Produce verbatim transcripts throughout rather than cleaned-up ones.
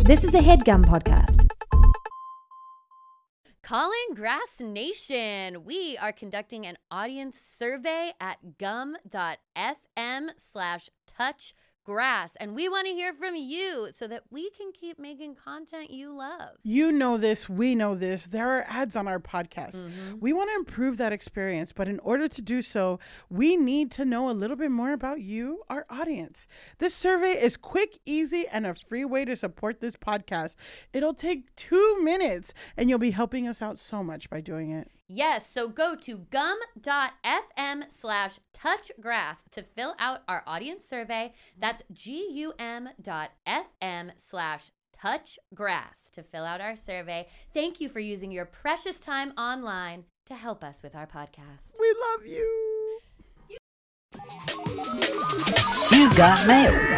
This is a HeadGum podcast. Calling Grass Nation. We are conducting an audience survey at gum.fm slash touch grass. And we want to hear from you so that we can keep making content you love. You know this. We know this. There are ads on our podcast. Mm-hmm. We want to improve that experience. But in order to do so, we need to know a little bit more about you, our audience. This survey is quick, easy, and a free way to support this podcast. It'll take two minutes, and you'll be helping us out so much by doing it. Yes, so go to gum.fm slash touchgrass to fill out our audience survey. That's gum.fm slash touchgrass to fill out our survey. Thank you for using your precious time online to help us with our podcast. We love you. You got mail.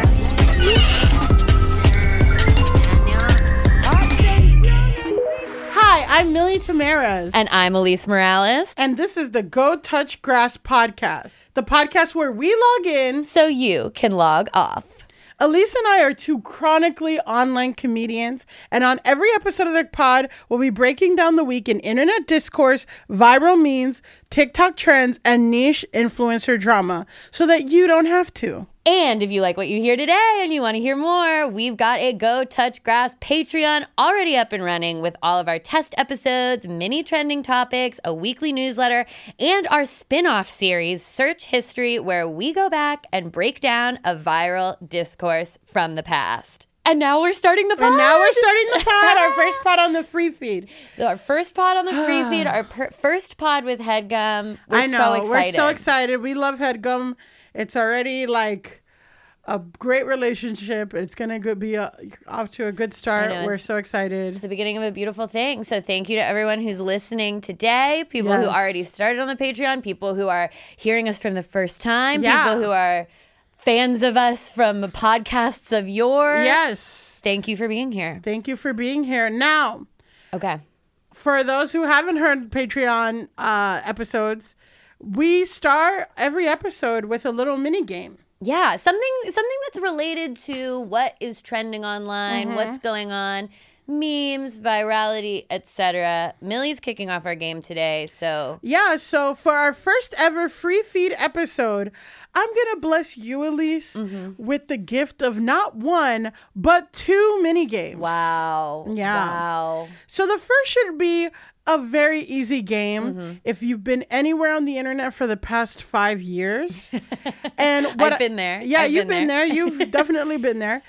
Hi, I'm Millie Tamaras. And I'm Elise Morales. And this is the Go Touch Grass podcast, the podcast where we log in So you can log off. Elise and I are two chronically online comedians, and on every episode of the pod, we'll be breaking down the week in internet discourse, viral memes, TikTok trends, and niche influencer drama so that you don't have to. And if you like what you hear today and you want to hear more, we've got a Go Touch Grass Patreon already up and running with all of our test episodes, mini trending topics, a weekly newsletter, and our spin-off series, Search History, where we go back and break down a viral discourse from the past. And now we're starting the pod. And now we're starting the pod, our first pod on the free feed. Our first pod on the free feed, our per- first pod with HeadGum. We're I know, so excited. we're so excited. We love HeadGum. It's already like a great relationship. It's going to be a, off to a good start. know, We're it's- so excited. It's the beginning of a beautiful thing. So thank you to everyone who's listening today, people who Yes. already started on the Patreon, people who are hearing us from the first time, Yeah. people who are fans of us from podcasts of yore. Yes. Thank you for being here. Thank you for being here. Now, Okay. for those who haven't heard Patreon uh, episodes, we start every episode with a little mini game. Yeah, something something that's related to what is trending online, Mm-hmm. what's going on, memes, virality, et cetera. Millie's kicking off our game today, so Yeah, so for our first ever free feed episode, I'm going to bless you, Elise, Mm-hmm. with the gift of not one, but two mini games. wow. Yeah. Wow. So the first should be a very easy game Mm-hmm. if you've been anywhere on the internet for the past five years. And what I've been there. Yeah, I've you've been been there. You've definitely been there.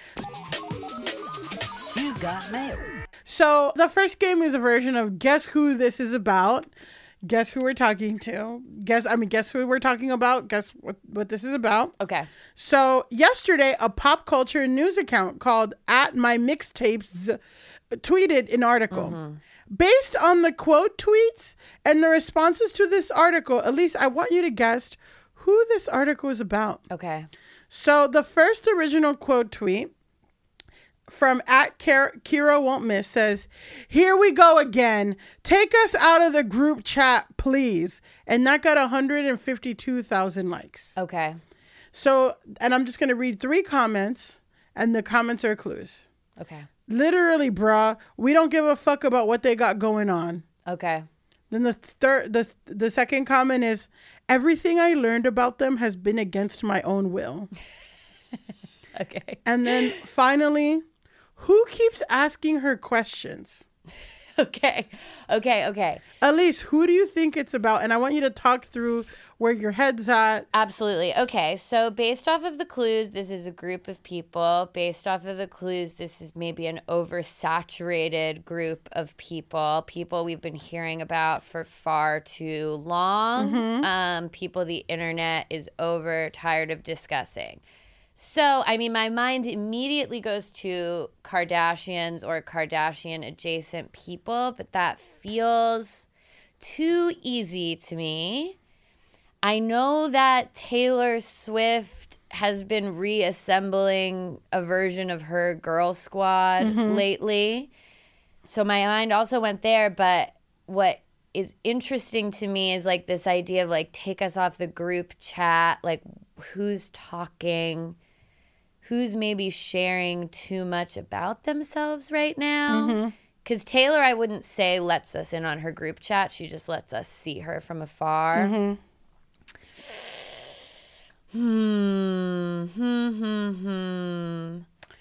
You got mail. So the first game is a version of Guess Who This Is About. Guess who we're talking to. Guess, I mean, guess who we're talking about. Guess what, what this is about. Okay. So yesterday, a pop culture news account called at my mixtapes tweeted an article. Mm-hmm. Based on the quote tweets and the responses to this article, Elise, I want you to guess who this article is about. Okay. So the first original quote tweet from at Kira Won't Miss says, "Here we go again. Take us out of the group chat, please." And that got one hundred fifty-two thousand likes. Okay. So, and I'm just going to read three comments, and the comments are clues. Okay. Literally, bruh, we don't give a fuck about what they got going on. Okay. Then the third, the the second comment is, "Everything I learned about them has been against my own will." Okay. And then finally, who keeps asking her questions? Okay. Okay. Okay. Elise, who do you think it's about? And I want you to talk through where your head's at. Absolutely. Okay. So based off of the clues, this is a group of people. Based off of the clues, this is maybe an oversaturated group of people. People we've been hearing about for far too long. Mm-hmm. Um, people the internet is over tired of discussing. So, I mean, my mind immediately goes to Kardashians or Kardashian adjacent people, but that feels too easy to me. I know that Taylor Swift has been reassembling a version of her girl squad Mm-hmm. lately. So my mind also went there, but what is interesting to me is like this idea of like take us off the group chat, like who's talking, who's maybe sharing too much about themselves right now. Because Taylor, I wouldn't say lets us in on her group chat. She just lets us see her from afar. Mm-hmm. Hmm. Hmm. Hmm. Hmm.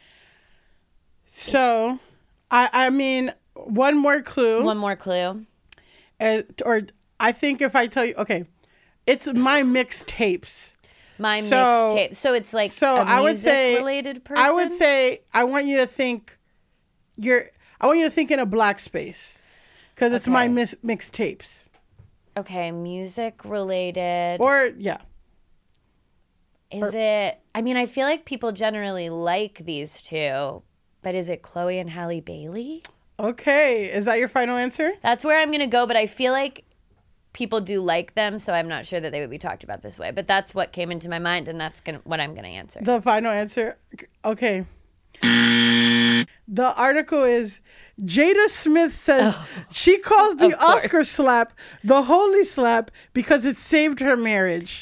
So, I I mean, one more clue. One more clue. Uh, or I think if I tell you, okay, it's my mixtapes. My So- mixtape. So it's like so a I would music say- related person. I would say I want you to think you're I want you to think in a black space because it's my Okay. mis- mixtapes. Okay, music related. Or yeah. Is it? I mean, I feel like people generally like these two, but is it Chloe and Halle Bailey? Okay, is that your final answer? That's where I'm gonna go, but I feel like people do like them, so I'm not sure that they would be talked about this way. But that's what came into my mind, and that's gonna what I'm gonna answer. The final answer. Okay. The article is Jada Smith says Oh, she calls the of course. Oscar slap the holy slap because it saved her marriage.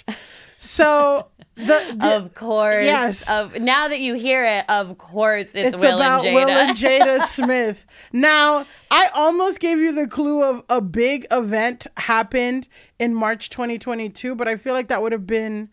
So the, the Of course. Yes. Of now that you hear it, of course it's, it's Will about and Jada. Will and Jada Smith. Now, I almost gave you the clue of a big event happened in March twenty twenty-two, but I feel like that would have been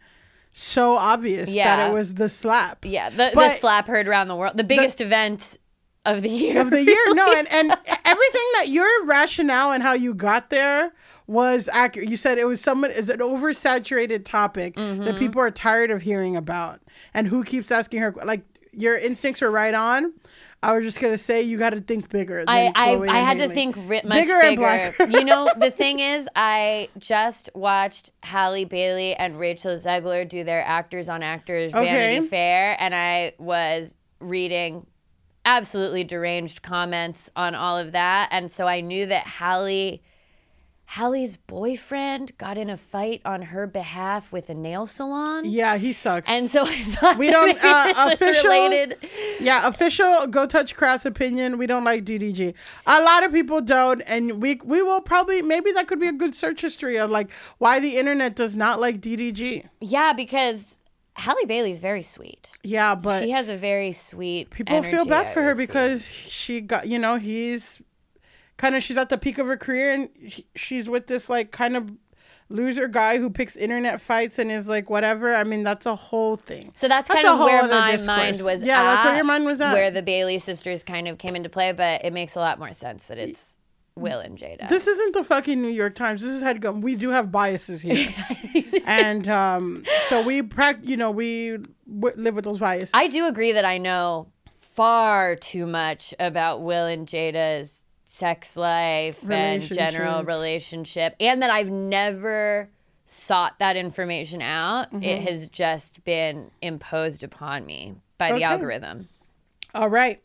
so obvious Yeah. that it was the slap. yeah, the, the But- slap heard around the world. The biggest event of the year. Of the year. No, and, and everything that your rationale and how you got there was accurate. You said it was someone is an oversaturated topic Mm-hmm. that people are tired of hearing about. And who keeps asking her, like, your instincts were right on. I was just gonna say you got to think bigger. Than I, I, Chloe I and had to Hailey. think ri- much Bigger bigger. and blacker. You know, the thing is, I just watched Halle Bailey and Rachel Zegler do their Actors on Actors Vanity Okay. Fair, and I was reading absolutely deranged comments on all of that, and so I knew that Halle, Halle's boyfriend got in a fight on her behalf with a nail salon. Yeah, he sucks. And so I thought We that don't, maybe uh, this was official- related. Yeah, official Go Touch Crass opinion. We don't like D D G. A lot of people don't, and we we will probably maybe that could be a good search history of like why the internet does not like D D G. Yeah, because Halle Bailey's very sweet. Yeah, but She has a very sweet. people feel energy, bad I for her would say. because she got you know he's kind of she's at the peak of her career and he- she's with this like kind of loser guy who picks internet fights and is like whatever. I mean that's a whole thing. So that's, That's kind a of whole where other my discourse. mind was. Yeah, at, that's where your mind was at. Where the Bailey sisters kind of came into play, but it makes a lot more sense that it's Will and Jada. This isn't the fucking New York Times. This is HeadGum. We do have biases here, and um, so we prac. You know, we w- live with those biases. I do agree that I know far too much about Will and Jada's sex life and general Relationship. relationship, and that I've never sought that information out. Mm-hmm. It has just been imposed upon me by the Okay. algorithm. All right.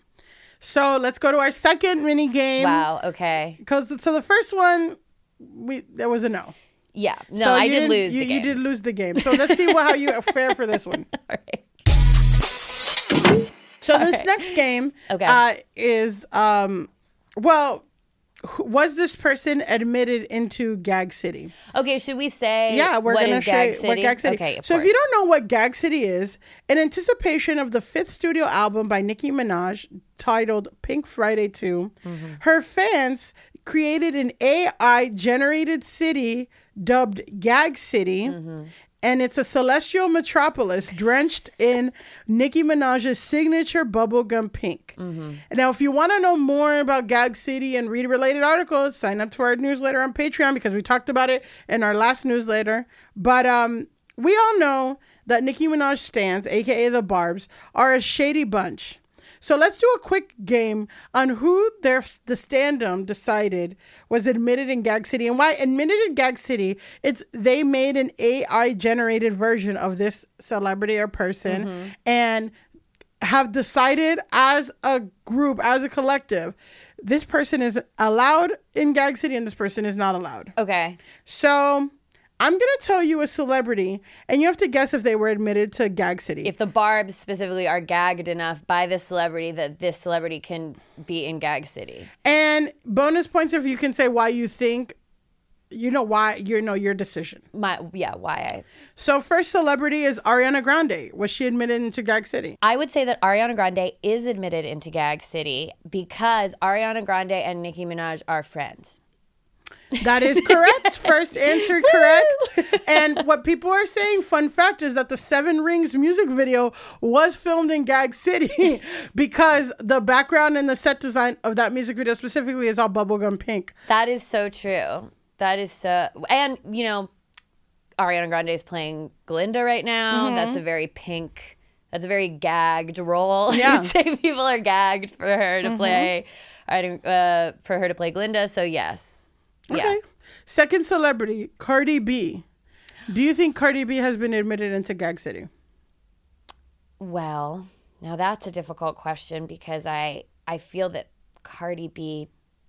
So let's go to our second mini game. Wow. Okay. Because so the first one, we there was a no. Yeah. No, So I you did didn't- lose you, the game. You did lose the game. So let's see what, how you fare for this one. All right. So this right. next game Okay. uh, is um, well, wh- was this person admitted into Gag City? Okay, should we say Yeah, we're what gonna is show Gag you City? what Gag City. Okay, of so course. if you don't know what Gag City is, in anticipation of the fifth studio album by Nicki Minaj titled Pink Friday two, Mm-hmm. her fans created an A I generated city dubbed Gag City. Mm-hmm. And it's a celestial metropolis drenched in Nicki Minaj's signature bubblegum pink. Mm-hmm. Now, if you want to know more about Gag City and read related articles, sign up to our newsletter on Patreon because we talked about it in our last newsletter. But um, we all know that Nicki Minaj stans, aka the Barbs, are a shady bunch. So let's do a quick game on who their the standum decided was admitted in Gag City and why admitted in Gag City. It's they made an A I generated version of this celebrity or person and have decided as a group, as a collective, this person is allowed in Gag City and this person is not allowed. Okay. So I'm going to tell you a celebrity and you have to guess if they were admitted to Gag City. If the Barbs specifically are gagged enough by this celebrity that this celebrity can be in Gag City. And bonus points if you can say why you think you know why, you know, your decision. My yeah, why I So first celebrity is Ariana Grande. Was she admitted into Gag City? I would say that Ariana Grande is admitted into Gag City because Ariana Grande and Nicki Minaj are friends. That is correct. First answer correct. And what people are saying, fun fact, is that the Seven Rings music video was filmed in Gag City because the background and the set design of that music video specifically is all bubblegum pink. That is so true. That is so, and you know, Ariana Grande is playing Glinda right now. Mm-hmm. That's a very pink, that's a very gagged role. Yeah. I'd say people are gagged for her to mm-hmm. play, uh, for her to play Glinda. So yes, okay. Yeah. Second celebrity, Cardi B. Do you think Cardi B has been admitted into Gag City? Well, now that's a difficult question because I I feel that Cardi B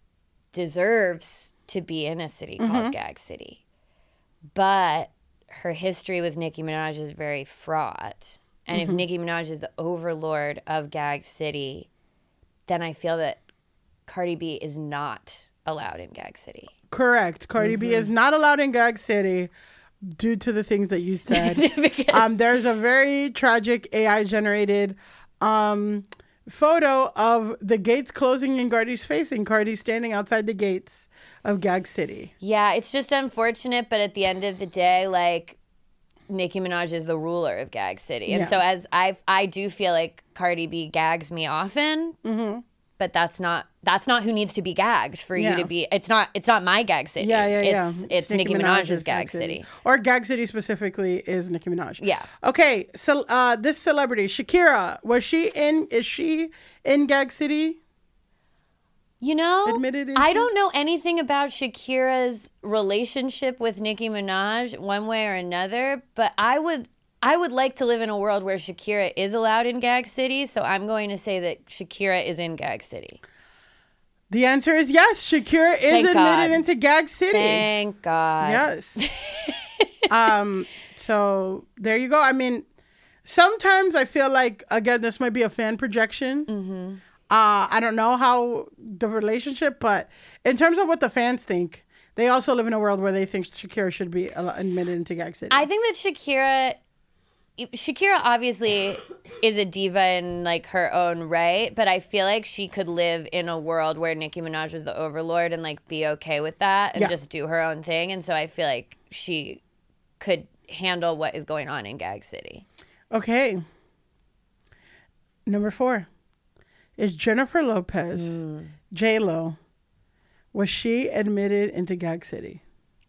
deserves to be in a city called mm-hmm. Gag City. But her history with Nicki Minaj is very fraught. And mm-hmm. if Nicki Minaj is the overlord of Gag City, then I feel that Cardi B is not allowed in Gag City. Correct. Cardi mm-hmm. B is not allowed in Gag City due to the things that you said. because... um, there's a very tragic A I generated um, photo of the gates closing in Cardi's face and Cardi standing outside the gates of Gag City. Yeah, it's just unfortunate, but at the end of the day, like, Nicki Minaj is the ruler of Gag City. And yeah. so as I I do feel like Cardi B gags me often, mm-hmm. but that's not that's not who needs to be gagged for yeah. you to be. It's not it's not my Gag City. Yeah, yeah, yeah. It's, it's, it's Nicki, Nicki Minaj's, Minaj's Gag City. City. Or Gag City specifically is Nicki Minaj. Yeah. Okay, so uh, this celebrity, Shakira, was she in, is she in Gag City? You know, Admitted into? I don't know anything about Shakira's relationship with Nicki Minaj one way or another, but I would I would like to live in a world where Shakira is allowed in Gag City, so I'm going to say that Shakira is in Gag City. The answer is yes. Shakira is Thank admitted God. into Gag City. Thank God. Yes. um. So there you go. I mean, sometimes I feel like, again, this might be a fan projection. Mm-hmm. Uh, I don't know how the relationship, but in terms of what the fans think, they also live in a world where they think Shakira should be admitted into Gag City. I think that Shakira, Shakira obviously is a diva in like her own right, but I feel like she could live in a world where Nicki Minaj was the overlord and like be okay with that and yeah. just do her own thing. And so I feel like she could handle what is going on in Gag City. Okay. Number four is Jennifer Lopez, mm. J-Lo. Was she admitted into Gag City?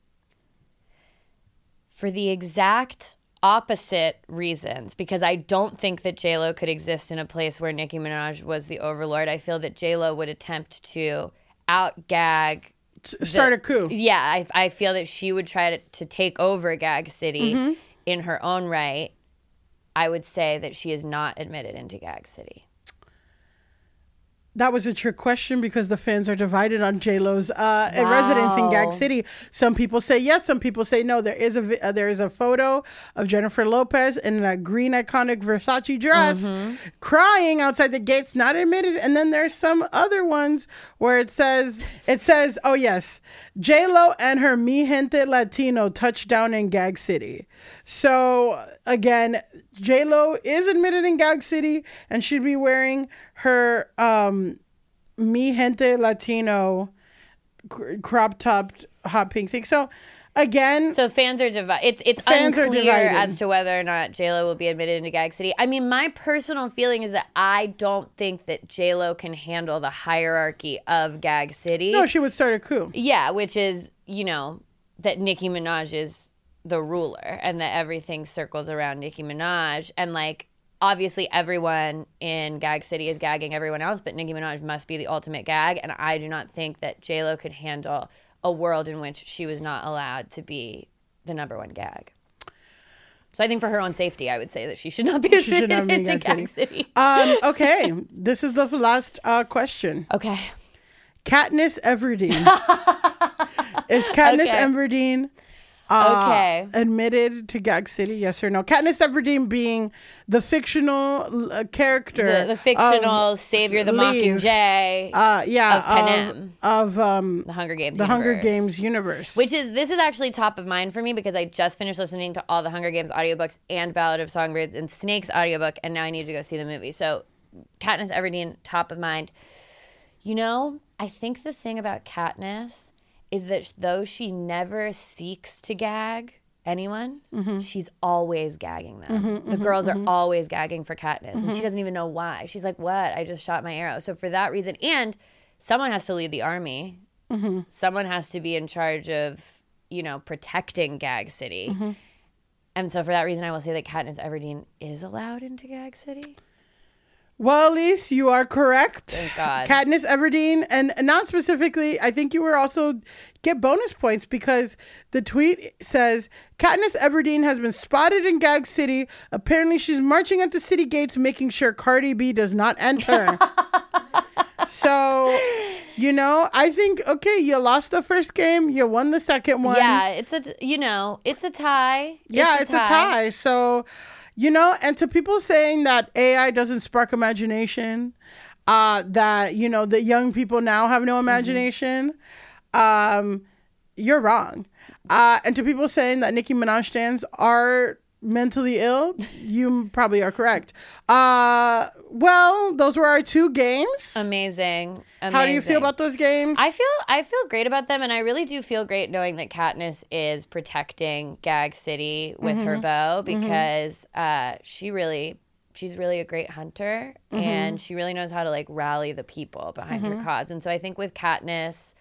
For the exact opposite reasons, because I don't think that J-Lo could exist in a place where Nicki Minaj was the overlord. I feel that J-Lo would attempt to out-gag. Start the, a coup. Yeah, I, I feel that she would try to, to take over Gag City mm-hmm. in her own right. I would say that she is not admitted into Gag City. That was a trick question because the fans are divided on J-Lo's uh, wow. residence in Gag City. Some people say yes, some people say no. There is a vi- uh, there is a photo of Jennifer Lopez in a green iconic Versace dress mm-hmm. crying outside the gates, not admitted. And then there's some other ones where it says, it says, oh yes, J-Lo and her Mi Gente Latino touched down in Gag City. So again, J-Lo is admitted in Gag City and she'd be wearing her um, Mi Gente Latino cr- crop topped hot pink thing. So again, so fans are divided. It's it's unclear as to whether or not J-Lo will be admitted into Gag City. I mean, my personal feeling is that I don't think that J-Lo can handle the hierarchy of Gag City. No, she would start a coup. Yeah, which is, you know, that Nicki Minaj is the ruler and that everything circles around Nicki Minaj. And like, obviously everyone in Gag City is gagging everyone else, but Nicki Minaj must be the ultimate gag. And I do not think that J-Lo could handle a world in which she was not allowed to be the number one gag. So I think for her own safety, I would say that she should not be she should not be in Gag, Gag City. City. Um, okay, this is the last uh, question. Okay. Katniss Everdeen. Is Katniss okay. Everdeen Uh, Okay. Admitted to Gag City, yes or no? Katniss Everdeen being the fictional uh, character. The, the fictional of savior, the Leave. Mockingjay, Uh, yeah, of Panem. of, of um, the Hunger Games the Hunger universe. Games universe. Which is, this is actually top of mind for me because I just finished listening to all the Hunger Games audiobooks and Ballad of Songbirds and Snake's audiobook, and now I need to go see the movie. So Katniss Everdeen, top of mind. You know, I think the thing about Katniss is that though she never seeks to gag anyone, mm-hmm. she's always gagging them. Mm-hmm, the mm-hmm, girls mm-hmm. are always gagging for Katniss, mm-hmm. and she doesn't even know why. She's like, what? I just shot my arrow. So for that reason, and someone has to lead the army. Mm-hmm. Someone has to be in charge of, you know, protecting Gag City. Mm-hmm. And so for that reason, I will say that Katniss Everdeen is allowed into Gag City. Well, Elise, you are correct. Thank God. Katniss Everdeen, and not specifically, I think you were also get bonus points because the tweet says, Katniss Everdeen has been spotted in Gag City. Apparently, she's marching at the city gates, making sure Cardi B does not enter. So, you know, I think, okay, you lost the first game. You won the second one. Yeah, it's a, you know, it's a tie. Yeah, it's, it's a, tie. a tie. So... You know, and to people saying that A I doesn't spark imagination, uh, that, you know, that young people now have no imagination, mm-hmm. um, you're wrong. Uh, and to people saying that Nicki Minaj stans are mentally ill, you probably are correct. Uh, well, those were our two games. Amazing. Amazing. How do you feel about those games? I feel I feel great about them, and I really do feel great knowing that Katniss is protecting Gag City with mm-hmm. her bow because mm-hmm. uh, she really she's really a great hunter, mm-hmm. and she really knows how to like rally the people behind mm-hmm. her cause. And so I think with Katniss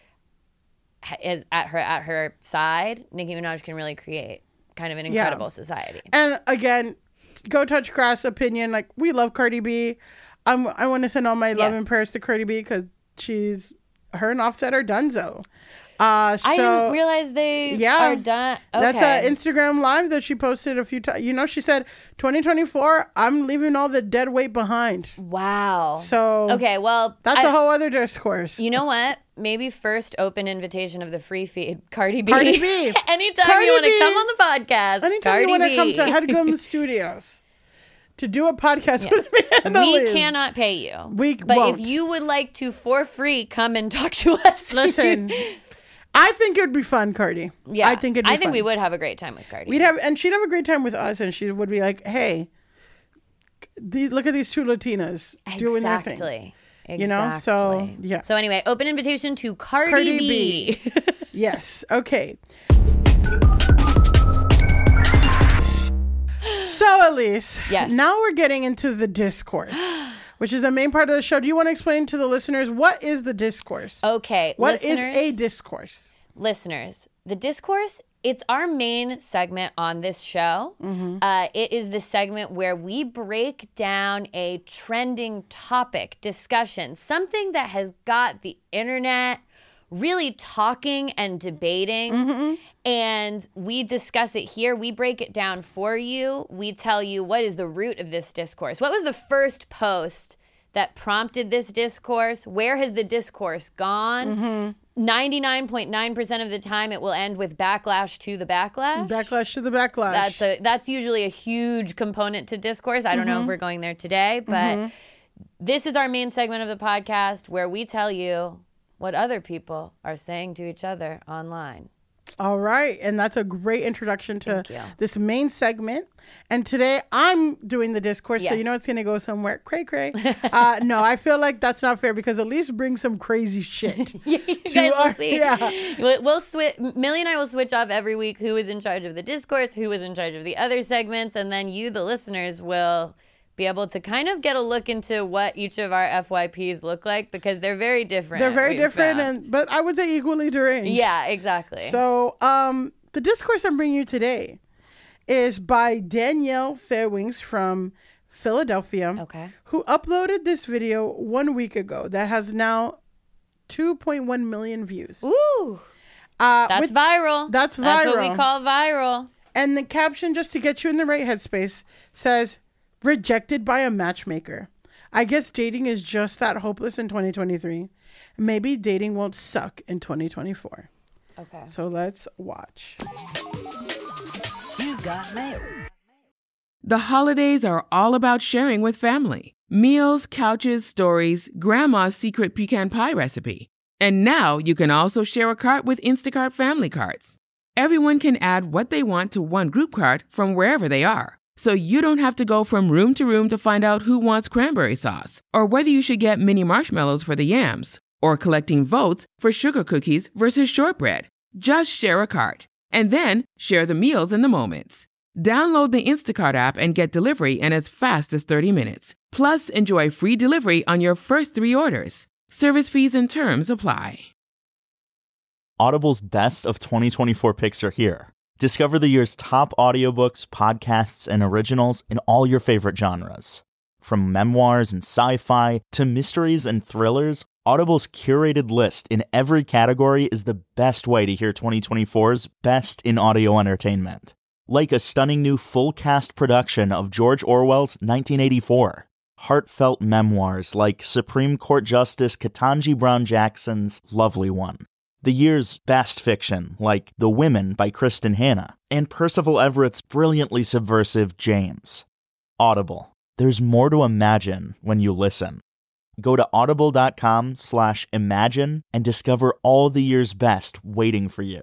is at her at her side, Nicki Minaj can really create kind of an incredible yeah. society. And again, go touch grass opinion. Like, we love Cardi B. I'm, I want to send all my love yes. and prayers to Cardi B because she's, her and Offset are donezo. Uh, so, I didn't realize they yeah, are done. Okay. That's an Instagram live that she posted a few times. You know, she said, twenty twenty-four, I'm leaving all the dead weight behind. Wow. So, okay, well, that's I, a whole other discourse. You know what? Maybe first open invitation of the free feed, Cardi B. Cardi B. Anytime Cardi you want to B. come on the podcast, Anytime Cardi you want to B. come to Headgum Studios to do a podcast yes. with me and We Elise. cannot pay you. We But won't. if you would like to, for free, come and talk to us. Listen, I think it would be fun, Cardi. Yeah. I think it'd be I think fun. we would have a great time with Cardi. We'd have, and she'd have a great time with us, and she would be like, hey, these, look at these two Latinas doing their things. Exactly. You know, so yeah. So anyway, open invitation to Cardi, Cardi B. B. Yes. Okay. So, Elise, yes. now we're getting into the discourse, which is the main part of the show. Do you want to explain to the listeners what is the discourse? Okay. What listeners, is a discourse? Listeners, the discourse, it's our main segment on this show. Mm-hmm. Uh, it is the segment where we break down a trending topic, discussion, something that has got the internet really talking and debating. Mm-hmm. And we discuss it here. We break it down for you. We tell you what is the root of this discourse. What was the first post that prompted this discourse? Where has the discourse gone? Mm-hmm. ninety-nine point nine percent of the time it will end with backlash to the backlash. Backlash to the backlash. That's a that's usually a huge component to discourse. I don't mm-hmm. know if we're going there today, but mm-hmm. this is our main segment of the podcast where we tell you what other people are saying to each other online. All right. And that's a great introduction to this main segment. And today I'm doing the discourse. Yes. So you know it's going to go somewhere cray cray. uh, no, I feel like that's not fair because Elise brings some crazy shit. you guys our, will see. Yeah. We'll, we'll switch. Millie and I will switch off every week who is in charge of the discourse, who is in charge of the other segments. And then you, the listeners, will be able to kind of get a look into what each of our F Y Ps look like because they're very different. They're very different, and but I would say equally deranged. Yeah, exactly. So um, the discourse I'm bringing you today is by Danielle Fairwings from Philadelphia, okay, who uploaded this video one week ago that has now two point one million views. Ooh, uh, that's with, viral. That's viral. That's what we call viral. And the caption, just to get you in the right headspace, says, "Rejected by a matchmaker. I guess dating is just that hopeless in twenty twenty-three. Maybe dating won't suck in twenty twenty-four." Okay. So let's watch. got mail. The holidays are all about sharing with family. Meals, couches, stories, Grandma's secret pecan pie recipe. And now you can also share a cart with Instacart Family Carts. Everyone can add what they want to one group cart from wherever they are. So you don't have to go from room to room to find out who wants cranberry sauce, or whether you should get mini marshmallows for the yams, or collecting votes for sugar cookies versus shortbread. Just share a cart, and then share the meals and the moments. Download the Instacart app and get delivery in as fast as thirty minutes. Plus, enjoy free delivery on your first three orders. Service fees and terms apply. Audible's Best of twenty twenty-four picks are here. Discover the year's top audiobooks, podcasts, and originals in all your favorite genres. From memoirs and sci-fi to mysteries and thrillers, Audible's curated list in every category is the best way to hear twenty twenty-four's best in audio entertainment. Like a stunning new full-cast production of George Orwell's nineteen eighty-four. Heartfelt memoirs like Supreme Court Justice Ketanji Brown Jackson's Lovely One. The year's best fiction like The Women by Kristen Hanna. And Percival Everett's brilliantly subversive James. Audible. There's more to imagine when you listen. Go to audible.com slash imagine and discover all the year's best waiting for you.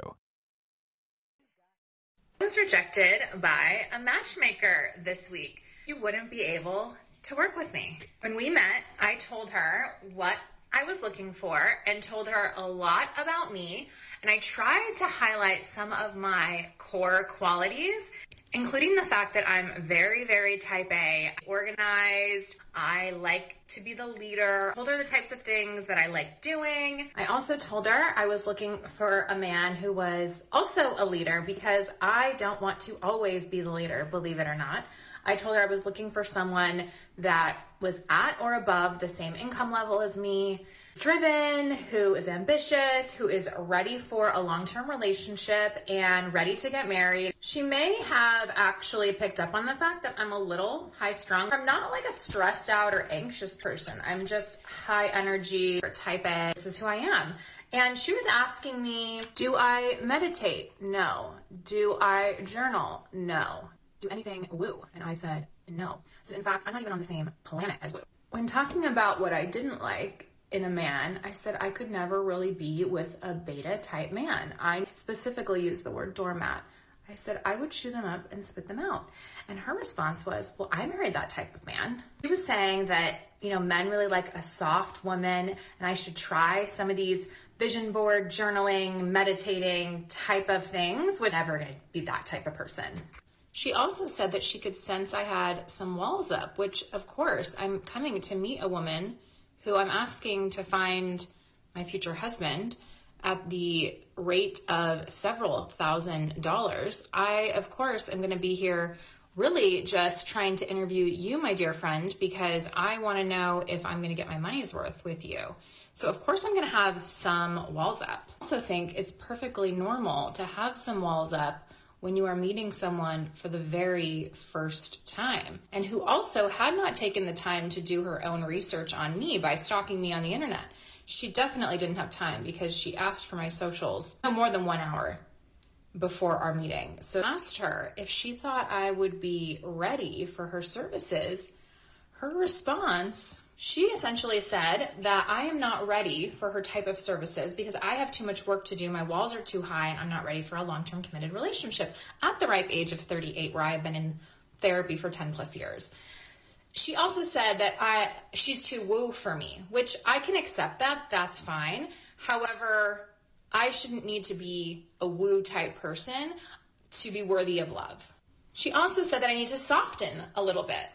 I was rejected by a matchmaker this week. You wouldn't be able to work with me. When we met, I told her what I was looking for and told her a lot about me. And I tried to highlight some of my core qualities, including the fact that I'm very, very type A, organized. I like to be the leader. I told her the types of things that I like doing. I also told her I was looking for a man who was also a leader because I don't want to always be the leader, believe it or not. I told her I was looking for someone that was at or above the same income level as me, driven, who is ambitious, who is ready for a long-term relationship and ready to get married. She may have actually picked up on the fact that I'm a little high-strung. I'm not like a stressed out or anxious person. I'm just high energy or type A. This is who I am. And she was asking me, do I meditate? No. Do I journal? No. Do anything woo? And I said, no. So in fact, I'm not even on the same planet as woo. When talking about what I didn't like in a man, I said I could never really be with a beta type man. I specifically used the word doormat. I said I would chew them up and spit them out. And her response was, well, I married that type of man. She was saying that, you know, men really like a soft woman and I should try some of these vision board, journaling, meditating type of things. Would never going to be that type of person. She also said that she could sense I had some walls up, which of course I'm coming to meet a woman who I'm asking to find my future husband at the rate of several thousand dollars. I, of course, am going to be here really just trying to interview you, my dear friend, because I want to know if I'm going to get my money's worth with you. So of course I'm going to have some walls up. I also think it's perfectly normal to have some walls up when you are meeting someone for the very first time and who also had not taken the time to do her own research on me by stalking me on the internet. She definitely didn't have time because she asked for my socials no more than one hour before our meeting. So I asked her if she thought I would be ready for her services. Her response, she essentially said that I am not ready for her type of services because I have too much work to do. My walls are too high and I'm not ready for a long-term committed relationship at the ripe age of thirty-eight, where I've been in therapy for ten plus years. She also said that I she's too woo for me, which I can accept that. That's fine. However, I shouldn't need to be a woo type person to be worthy of love. She also said that I need to soften a little bit.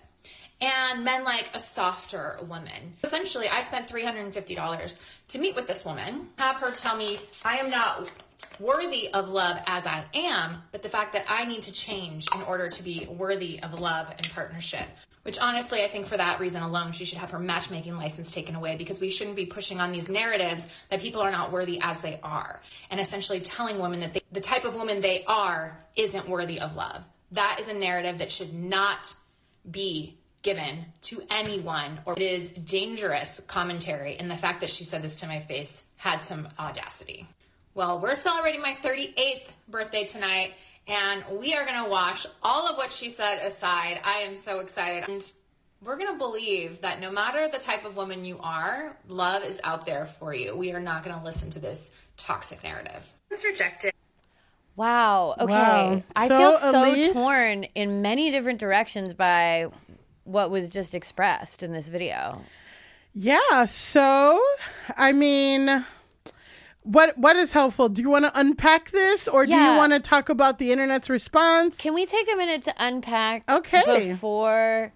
And men like a softer woman. Essentially, I spent three hundred fifty dollars to meet with this woman, have her tell me I am not worthy of love as I am, but the fact that I need to change in order to be worthy of love and partnership. Which honestly, I think for that reason alone, she should have her matchmaking license taken away because we shouldn't be pushing on these narratives that people are not worthy as they are. And essentially telling women that they, the type of woman they are isn't worthy of love. That is a narrative that should not be given to anyone, or it is dangerous commentary. And the fact that she said this to my face had some audacity. Well, we're celebrating my thirty-eighth birthday tonight, and we are going to wash all of what she said aside. I am so excited. And we're going to believe that no matter the type of woman you are, love is out there for you. We are not going to listen to this toxic narrative. It's rejected. Wow. Okay. Wow. I So, feel so Elise- torn in many different directions by what was just expressed in this video. Yeah. So, I mean, what what is helpful? Do you want to unpack this, or do Yeah. you want to talk about the internet's response? Can we take a minute to unpack Okay. before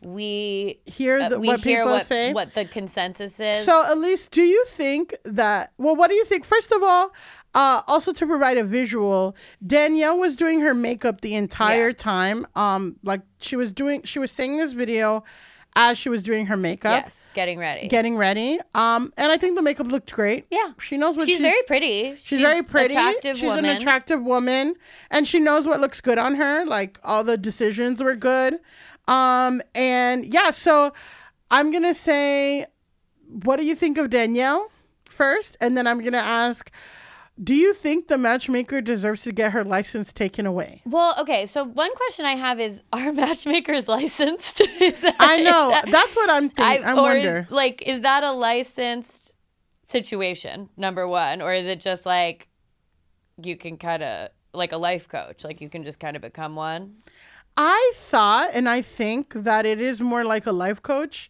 we Hear uh, the- we what hear people what, say? what the consensus is? So, Elise, do you think that, well, what do you think? First of all, uh, also to provide a visual, Danielle was doing her makeup the entire Yeah. time. Um, like she was doing, she was saying this video as she was doing her makeup, yes, getting ready. getting ready. Um, and I think the makeup looked great. Yeah. She knows what she's, she's, very pretty. She's, very pretty. Attractive She's woman. an attractive woman, and she knows what looks good on her. Like all the decisions were good. Um, and yeah, so I'm gonna say, what do you think of Danielle first, and then I'm gonna ask, do you think the matchmaker deserves to get her license taken away? Well, okay. So one question I have is: are matchmakers licensed? Is that- I know is that- that's what I'm thinking. I, or wonder. Is, like, is that a licensed situation? Number one, or is it just like you can kind of like a life coach, like you can just kind of become one? I thought, and I think that it is more like a life coach.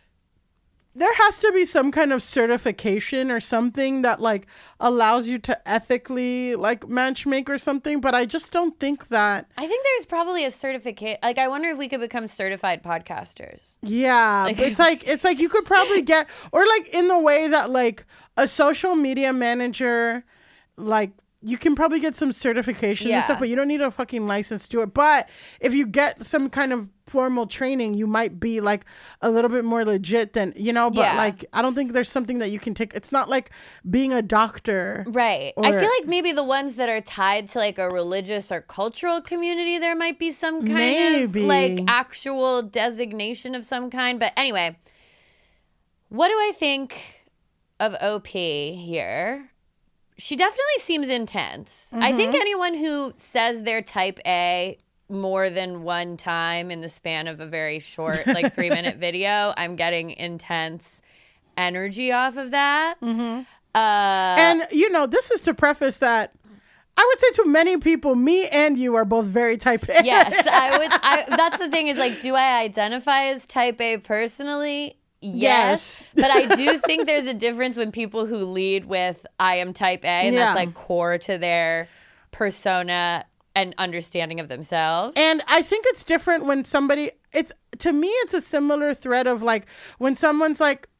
There has to be some kind of certification or something that like allows you to ethically like matchmake or something. But I just don't think that. I think there's probably a certificate. Like, I wonder if we could become certified podcasters. Yeah, Like- it's like it's like you could probably get, or like in the way that like a social media manager, like you can probably get some certification Yeah. and stuff, but you don't need a fucking license to it. But if you get some kind of formal training, you might be like a little bit more legit than, you know, but Yeah. like I don't think there's something that you can take. It's not like being a doctor. Right. I Or- feel like maybe the ones that are tied to like a religious or cultural community, there might be some kind Maybe. of like actual designation of some kind. But anyway, what do I think of O P here? She definitely seems intense. I think anyone who says they're type A more than one time in the span of a very short, like three minute video, I'm getting intense energy off of that. Uh, And you know, this is to preface that I would say to many people, me and you are both very type A. yes, I would. I, that's the thing is like, do I identify as type A personally? Yes. Yes. But I do think there's a difference when people who lead with I am type A and Yeah. that's like core to their persona and understanding of themselves. And I think it's different when somebody, it's to me, it's a similar thread of like when someone's like,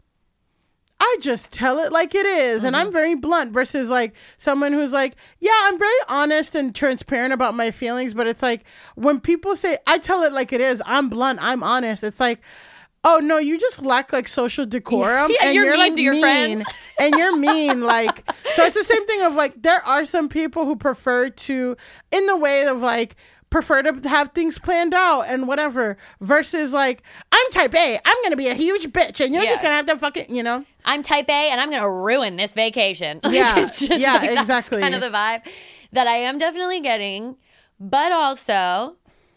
I just tell it like it is, and I'm very blunt versus like someone who's like, yeah, I'm very honest and transparent about my feelings. But it's like when people say, I tell it like it is, I'm blunt, I'm honest. It's like, oh no, you just lack like social decorum. Yeah, and you're mean like to your mean, friends. and you're mean. Like, so it's the same thing of like, there are some people who prefer to, in the way of like, prefer to have things planned out and whatever, versus like, I'm type A, I'm gonna be a huge bitch and you're Yeah. just gonna have to fucking, you know. I'm type A and I'm going to ruin this vacation. Like, Yeah, it's just yeah, like, that's exactly. kind of the vibe that I am definitely getting. But also,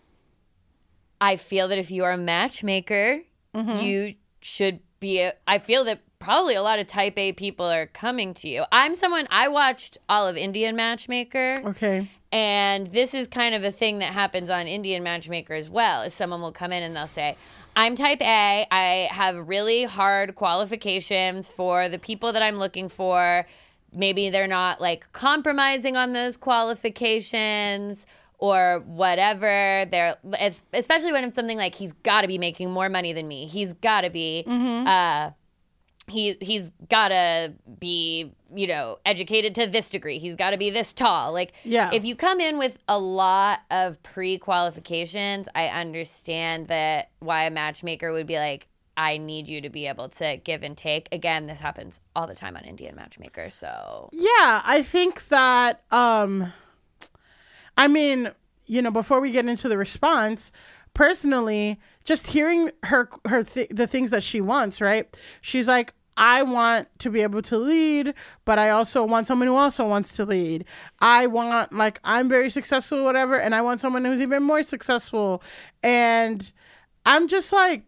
I feel that if you are a matchmaker, Mm-hmm. you should be. A, I feel that probably a lot of type A people are coming to you. I'm someone, I watched all of Indian Matchmaker. Okay. And this is kind of a thing that happens on Indian Matchmaker as well, is someone will come in and they'll say, I'm type A. I have really hard qualifications for the people that I'm looking for. Maybe they're not like compromising on those qualifications or whatever. They're it's, especially when it's something like he's got to be making more money than me. He's got to be uh he he's got to be, you know, educated to this degree. He's got to be this tall. Like, Yeah. if you come in with a lot of pre-qualifications, I understand that why a matchmaker would be like, I need you to be able to give and take. Again, this happens all the time on Indian Matchmaker. So, Yeah, I think that, um, I mean, you know, before we get into the response, personally, just hearing her, her th- the things that she wants, right? She's like, I want to be able to lead, but I also want someone who also wants to lead. I want, like, I'm very successful, whatever, and I want someone who's even more successful. And I'm just like,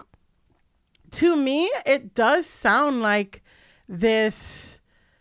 to me, it does sound like this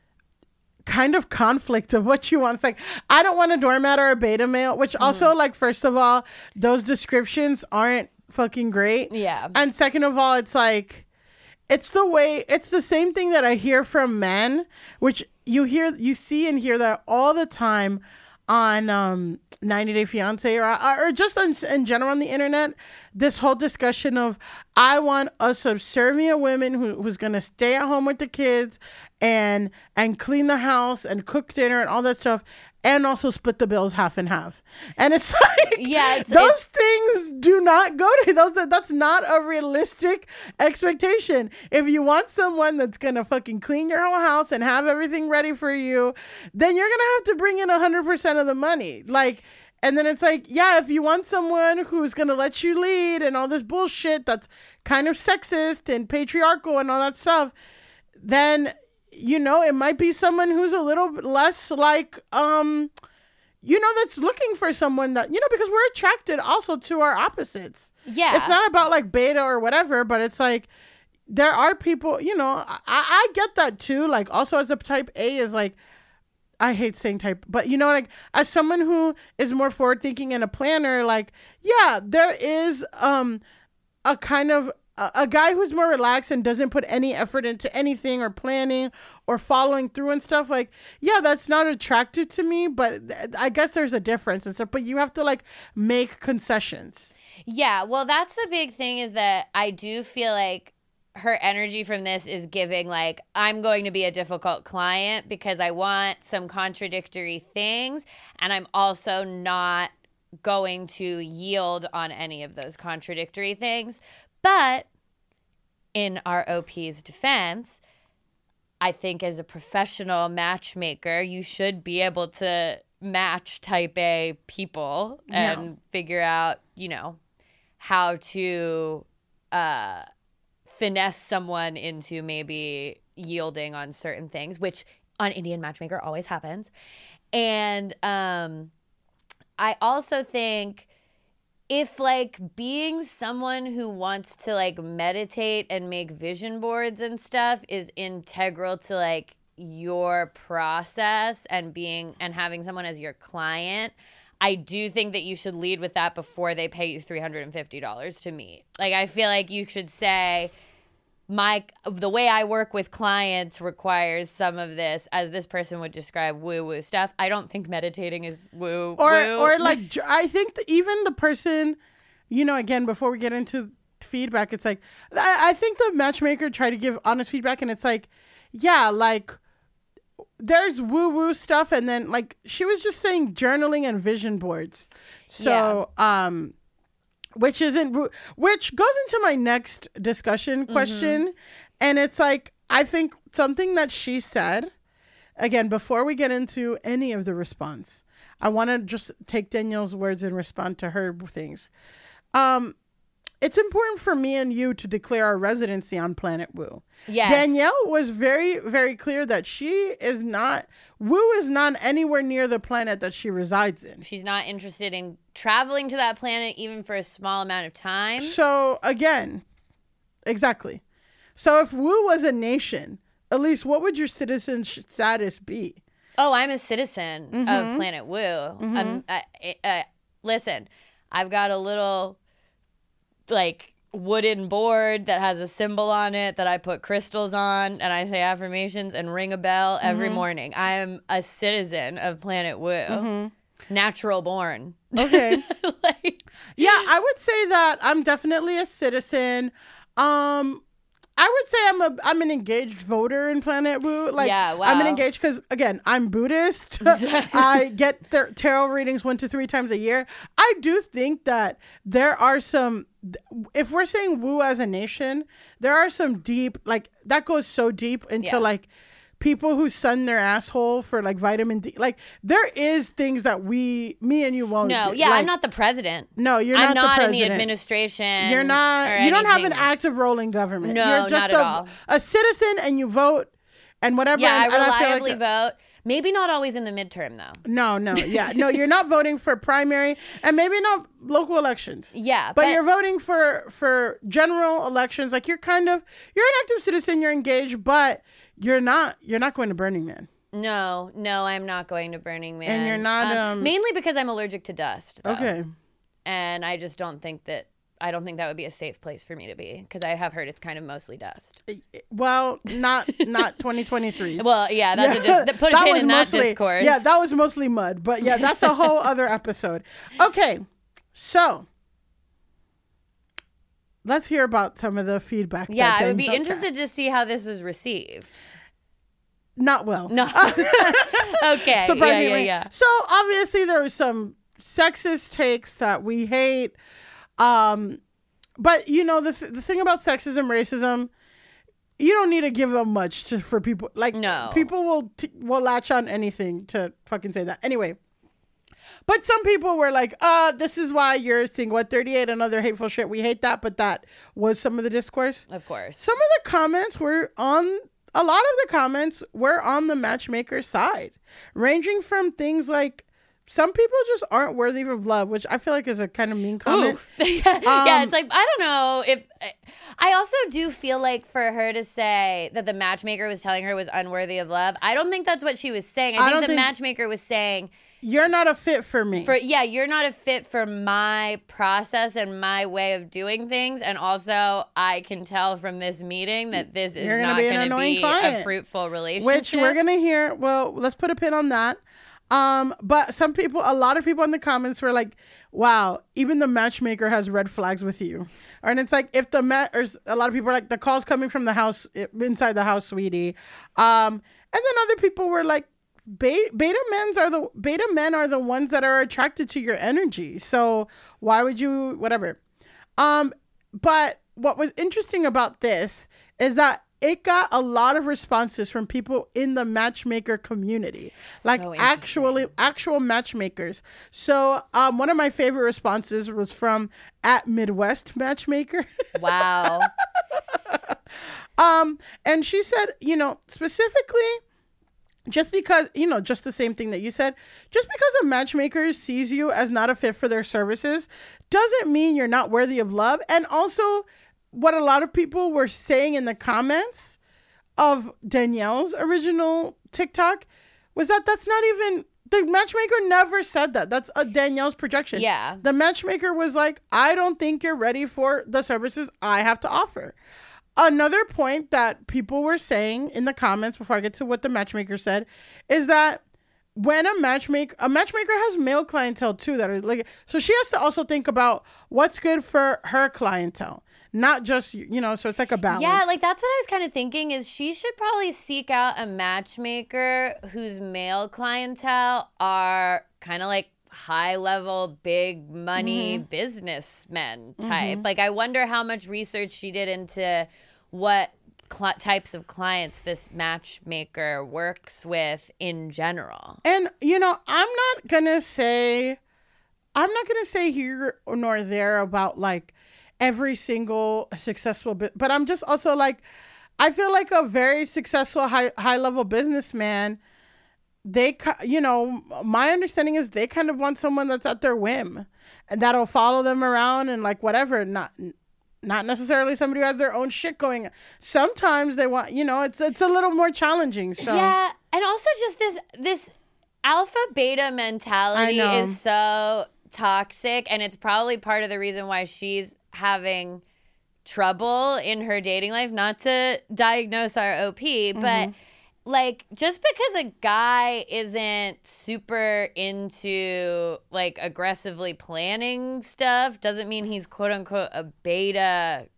kind of conflict of what you want. It's like, I don't want a doormat or a beta male, which mm. also, like, first of all, those descriptions aren't fucking great. Yeah. And second of all, it's like, it's the way, it's the same thing that I hear from men, which you hear, you see and hear that all the time on um, ninety Day Fiance or, or just in, in general on the internet, this whole discussion of, I want a subservient woman who, who's going to stay at home with the kids and and clean the house and cook dinner and all that stuff, and also split the bills half and half. And it's like, yeah, it's, those it's, things do not go to those. That's not a realistic expectation. If you want someone that's going to fucking clean your whole house and have everything ready for you, then you're going to have to bring in one hundred percent of the money. Like, and then it's like, yeah, if you want someone who's going to let you lead and all this bullshit that's kind of sexist and patriarchal and all that stuff, then, you know, it might be someone who's a little less like, um, you know, that's looking for someone that, you know, because we're attracted also to our opposites. Yeah. It's not about like beta or whatever, but it's like, there are people, you know, I, I get that too. Like, also as a type A is like, I hate saying type, but you know, like as someone who is more forward thinking and a planner, like, yeah, there is um a kind of a, a guy who's more relaxed and doesn't put any effort into anything or planning or following through and stuff. Like, yeah, that's not attractive to me, but th- I guess there's a difference and stuff, but you have to like make concessions. Yeah. Well, that's the big thing, is that I do feel like her energy from this is giving, like, I'm going to be a difficult client because I want some contradictory things, and I'm also not going to yield on any of those contradictory things. But in our O P's defense, I think as a professional matchmaker, you should be able to match type A people and yeah. figure out, you know, how to uh finesse someone into maybe yielding on certain things, which on Indian Matchmaker always happens. And um, I also think if like being someone who wants to like meditate and make vision boards and stuff is integral to like your process and being and having someone as your client, I do think that you should lead with that before they pay you three hundred fifty dollars to meet. Like, I feel like you should say, my the way I work with clients requires some of this, as this person would describe, woo-woo stuff. I don't think meditating is woo or woo. or like I think that even the person, you know, again, before we get into feedback, it's like I, I think the matchmaker tried to give honest feedback, and it's like, yeah, like there's woo-woo stuff, and then like she was just saying journaling and vision boards. So yeah. um Which isn't, which goes into my next discussion question. Mm-hmm. And it's like, I think something that she said, again, before we get into any of the response, I want to just take Danielle's words and respond to her things. Um, it's important for me and you to declare our residency on Planet Woo. Yes. Danielle was very, very clear that she is not, Woo is not anywhere near the planet that she resides in. She's not interested in traveling to that planet even for a small amount of time. So again, exactly. So if Woo was a nation, Elise, what would your citizen status be? Oh, I'm a citizen mm-hmm. of Planet Woo. Mm-hmm. Um, uh, uh, listen, I've got a little like wooden board that has a symbol on it that I put crystals on, and I say affirmations and ring a bell every mm-hmm. morning. I am a citizen of Planet Woo. Mm-hmm. Natural born. Okay. like, yeah, I would say that I'm definitely a citizen. Um, I would say I'm a I'm an engaged voter in Planet Woo. Like, yeah, wow. I'm an engaged because again, I'm Buddhist. I get th- tarot readings one to three times a year. I do think that there are some. If we're saying Woo as a nation, there are some deep like that goes so deep into yeah. like people who sun their asshole for like vitamin D. Like there is things that we, me and you won't. No, do. yeah, like, I'm not the president. No, you're I'm not, not the in the president. administration. You're not. or You don't have an anything. active role in government. No, you're just not at a, all. a citizen, and you vote and whatever. Yeah, and, I and I feel reliably like, vote. Maybe not always in the midterm though. No, no, yeah, no. You're not voting for primary, and maybe not local elections. Yeah, but, but- you're voting for for general elections. Like you're kind of you're an active citizen. You're engaged, but you're not you're not going to Burning Man. No, no, I'm not going to Burning Man. And you're not, um, mainly because I'm allergic to dust. Though. Okay. And I just don't think that I don't think that would be a safe place for me to be because I have heard it's kind of mostly dust. Well, not not twenty twenty-three. Well, yeah, that's Yeah. a dis- put a That pin was in that mostly- discourse. Yeah, that was mostly mud. But yeah, that's a whole other episode. Okay, so let's hear about some of the feedback. that yeah, I would be Danielle got. interested to see how this was received. Not well. No. Okay. Surprisingly. Yeah, yeah, yeah. So obviously there was some sexist takes that we hate. Um, but you know the th- the thing about sexism, racism, you don't need to give them much to for people. Like No. people will t- will latch on anything to fucking say that. Anyway. But some people were like, uh, this is why you're seeing what thirty-eight and other hateful shit. We hate that, but that was some of the discourse. Of course. Some of the comments were on, a lot of the comments were on the matchmaker's side, ranging from things like, some people just aren't worthy of love, which I feel like is a kind of mean comment. Ooh. yeah, Um, it's like, I don't know if. I also do feel like for her to say that the matchmaker was telling her was unworthy of love, I don't think that's what she was saying. I, I think don't the think- matchmaker was saying, You're not a fit for me. for yeah, you're not a fit for my process and my way of doing things. And also, I can tell from this meeting that this is You're gonna not be an going to annoying be client. a fruitful relationship. Which we're going to hear. Well, let's put a pin on that. Um, but some people, a lot of people in the comments were like, wow, even the matchmaker has red flags with you. And it's like, if the mat, or a lot of people are like, the call's coming from the house, inside the house, sweetie. Um, and then other people were like, Beta, beta men's are the beta men are the ones that are attracted to your energy. So why would you, whatever. Um, but what was interesting about this is that it got a lot of responses from people in the matchmaker community, like So actually actual matchmakers. So um, one of my favorite responses was from at Midwest Matchmaker. Wow. um, and she said, you know, specifically, just because, you know, just the same thing that you said, just because a matchmaker sees you as not a fit for their services doesn't mean you're not worthy of love. And also, what a lot of people were saying in the comments of Danielle's original TikTok was that that's not even, the matchmaker never said that. That's a Danielle's projection. Yeah. The matchmaker was like, I don't think you're ready for the services I have to offer. Another point that people were saying in the comments before I get to what the matchmaker said is that when a matchmaker, a matchmaker has male clientele too that are like, so she has to also think about what's good for her clientele, not just, you know, so it's like a balance. Yeah, like that's what I was kind of thinking is she should probably seek out a matchmaker whose male clientele are kind of like high level, big money Mm-hmm. businessmen type. Like I wonder how much research she did into what cl- types of clients this matchmaker works with in general. And, you know, I'm not going to say, I'm not going to say here nor there about like every single successful bit, but I'm just also like, I feel like a very successful high, high level businessman, they, you know, my understanding is they kind of want someone that's at their whim and that'll follow them around and like whatever, not, not necessarily somebody who has their own shit going. Sometimes they want, you know, it's, it's a little more challenging. So Yeah, and also just this this alpha beta mentality I know. is so toxic, and it's probably part of the reason why she's having trouble in her dating life. Not to diagnose our O P, but Mm-hmm. like just because a guy isn't super into like aggressively planning stuff doesn't mean he's quote unquote a beta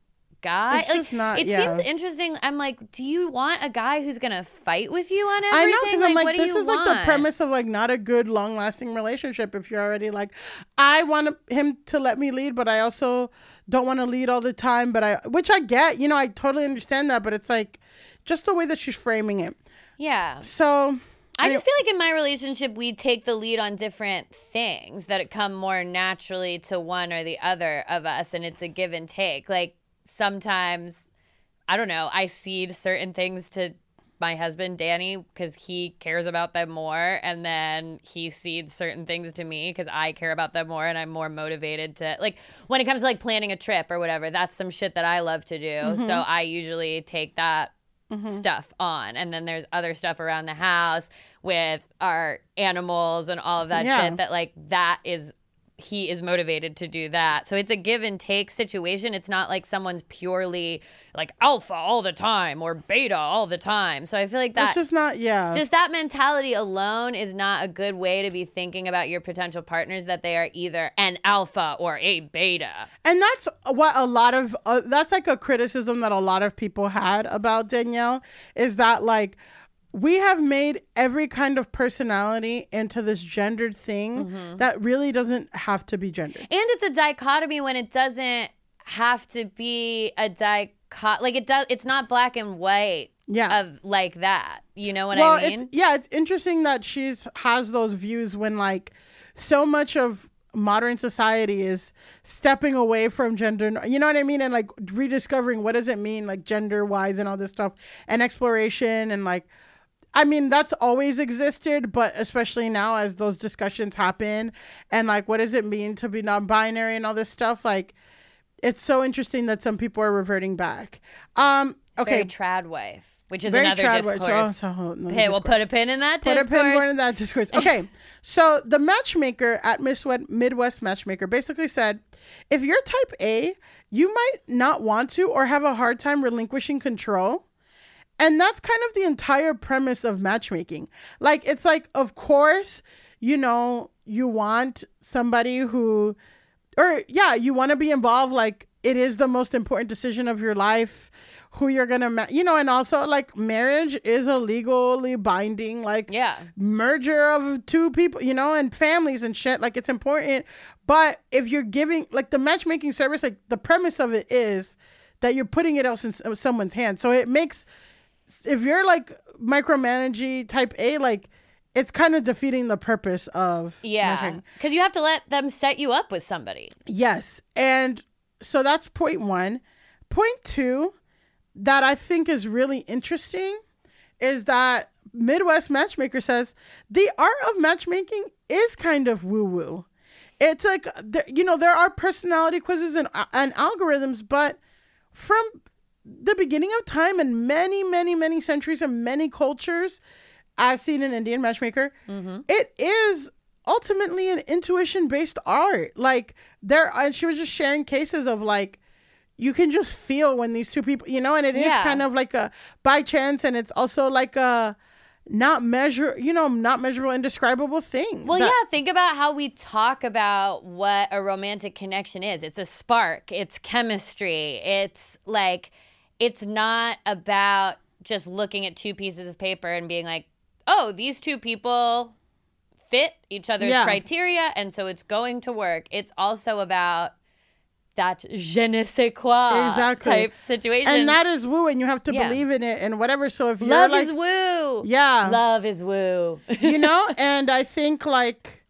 guy. It's like, just not- it yeah. seems interesting. I'm like, do you want a guy who's going to fight with you on I everything? know, because I'm like, what do this you is want? like the premise of like not a good long lasting relationship. If you're already like, I want him to let me lead, but I also don't want to lead all the time. But I, which I get, you know, I totally understand that. But it's like just the way that she's framing it. Yeah. So I just feel like in my relationship, we take the lead on different things that come more naturally to one or the other of us. And it's a give and take. Like sometimes, I don't know, I cede certain things to my husband, Danny, because he cares about them more. And then he cedes certain things to me because I care about them more and I'm more motivated to, like, when it comes to like planning a trip or whatever, that's some shit that I love to do. Mm-hmm. So I usually take that Mm-hmm. stuff on, and then there's other stuff around the house with our animals and all of that yeah. shit that like that is he is motivated to do that. So it's a give and take situation. It's not like someone's purely like alpha all the time or beta all the time. So I feel like that it's just not yeah just that mentality alone is not a good way to be thinking about your potential partners, that they are either an alpha or a beta. And that's what a lot of uh, that's like a criticism that a lot of people had about Danielle, is that like we have made every kind of personality into this gendered thing mm-hmm. that really doesn't have to be gendered. And it's a dichotomy when it doesn't have to be a dichot. Like it does, it's not black and white. Yeah. Of like that. You know what well, I mean? It's, yeah, it's interesting that she's has those views when like so much of modern society is stepping away from gender, you know what I mean, and like rediscovering what does it mean like gender wise and all this stuff and exploration and like. I mean, that's always existed, but especially now as those discussions happen and like, what does it mean to be non-binary and all this stuff? Like, it's so interesting that some people are reverting back. Um, okay. Very trad wife, which is Very another trad discourse. wife. So, so, no, hey, we'll put a pin in that discourse. Put a pin more in that discourse. Okay. So the matchmaker at Midwest Matchmaker basically said, if you're type A, you might not want to or have a hard time relinquishing control. And that's kind of the entire premise of matchmaking. Like, it's like, of course, you know, you want somebody who, or yeah, you want to be involved. Like, it is the most important decision of your life, who you're going to, ma- you know, and also like marriage is a legally binding, like yeah. merger of two people, you know, and families and shit. Like, it's important. But if you're giving, like the matchmaking service, like the premise of it is that you're putting it else in someone's hands. So it makes, if you're like micromanaging type A, like it's kind of defeating the purpose of yeah, because you have to let them set you up with somebody. Yes, and so that's point one. Point two that I think is really interesting is that Midwest Matchmaker says the art of matchmaking is kind of woo woo. It's like, you know, there are personality quizzes and and algorithms, but from the beginning of time and many, many, many centuries and many cultures, as seen in Indian Matchmaker, mm-hmm. it is ultimately an intuition-based art. Like there, and she was just sharing cases of like, you can just feel when these two people, you know, and it is yeah. kind of like a by chance, and it's also like a not measure, you know, not measurable, indescribable thing. Well, that- yeah, think about how we talk about what a romantic connection is. It's a spark. It's chemistry. It's like, it's not about just looking at two pieces of paper and being like, oh, these two people fit each other's yeah. criteria, and so it's going to work. It's also about that je ne sais quoi exactly. type situation. And that is woo, and you have to yeah. believe in it and whatever. So if you're Love like, is woo. Yeah. Love is woo. You know, and I think like,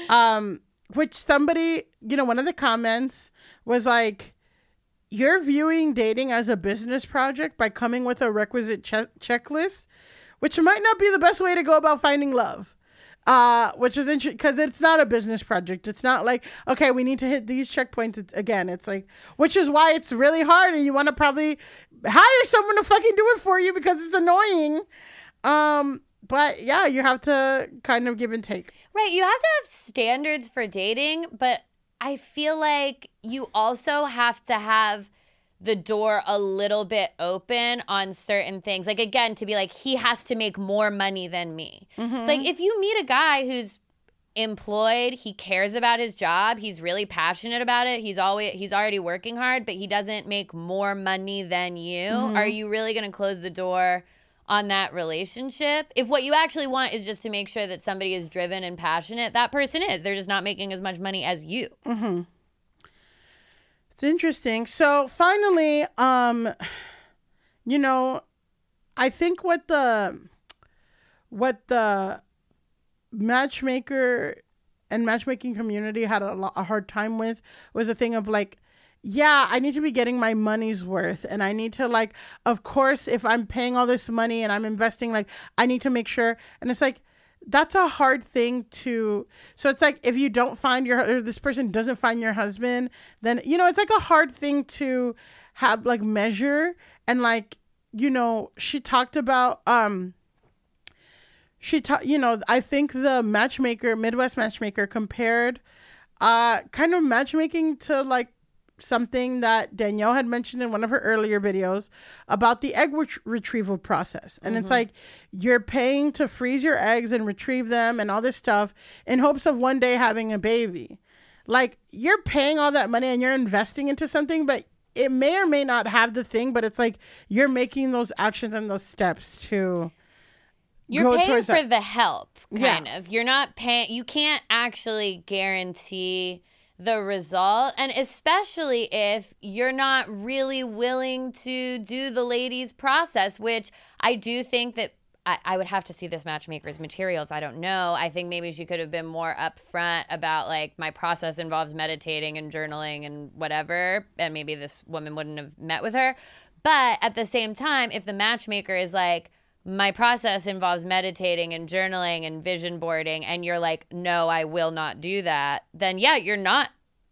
um, which somebody, you know, one of the comments was like, you're viewing dating as a business project by coming with a requisite che- checklist, which might not be the best way to go about finding love. Uh, which is interesting because it's not a business project. It's not like, okay, we need to hit these checkpoints. It's, again, it's like, which is why it's really hard. And you want to probably hire someone to fucking do it for you because it's annoying. Um, but yeah, you have to kind of give and take. Right. You have to have standards for dating, but I feel like you also have to have the door a little bit open on certain things. Like, again, to be like, he has to make more money than me. Mm-hmm. It's like, if you meet a guy who's employed, he cares about his job, he's really passionate about it, he's always he's already working hard, but he doesn't make more money than you, mm-hmm. are you really going to close the door on that relationship? If what you actually want is just to make sure that somebody is driven and passionate, that person is. They're just not making as much money as you. Mm-hmm. It's interesting. So finally, um, you know, I think what the what the matchmaker and matchmaking community had a, lo- a hard time with was a thing of like, yeah, I need to be getting my money's worth. And I need to like, of course, if I'm paying all this money and I'm investing, like I need to make sure. And it's like, that's a hard thing to, so it's like, if you don't find your, or this person doesn't find your husband, then, you know, it's like a hard thing to have like measure. And like, you know, she talked about, um, she ta- you know, I think the matchmaker, Midwest matchmaker compared, uh, kind of matchmaking to like something that Danielle had mentioned in one of her earlier videos about the egg ret- retrieval process. And mm-hmm. it's like you're paying to freeze your eggs and retrieve them and all this stuff in hopes of one day having a baby. Like you're paying all that money and you're investing into something, but it may or may not have the thing, but it's like you're making those actions and those steps to You're go paying for that. the help, kind Yeah. of. You're not paying, you can't actually guarantee the result, and especially if you're not really willing to do the ladies' process, which I do think that I, I would have to see this matchmaker's materials. I don't know. I think maybe she could have been more upfront about like my process involves meditating and journaling and whatever, and maybe this woman wouldn't have met with her. But at the same time, if the matchmaker is like, my process involves meditating and journaling and vision boarding, and you're like, no, I will not do that, then yeah, you're not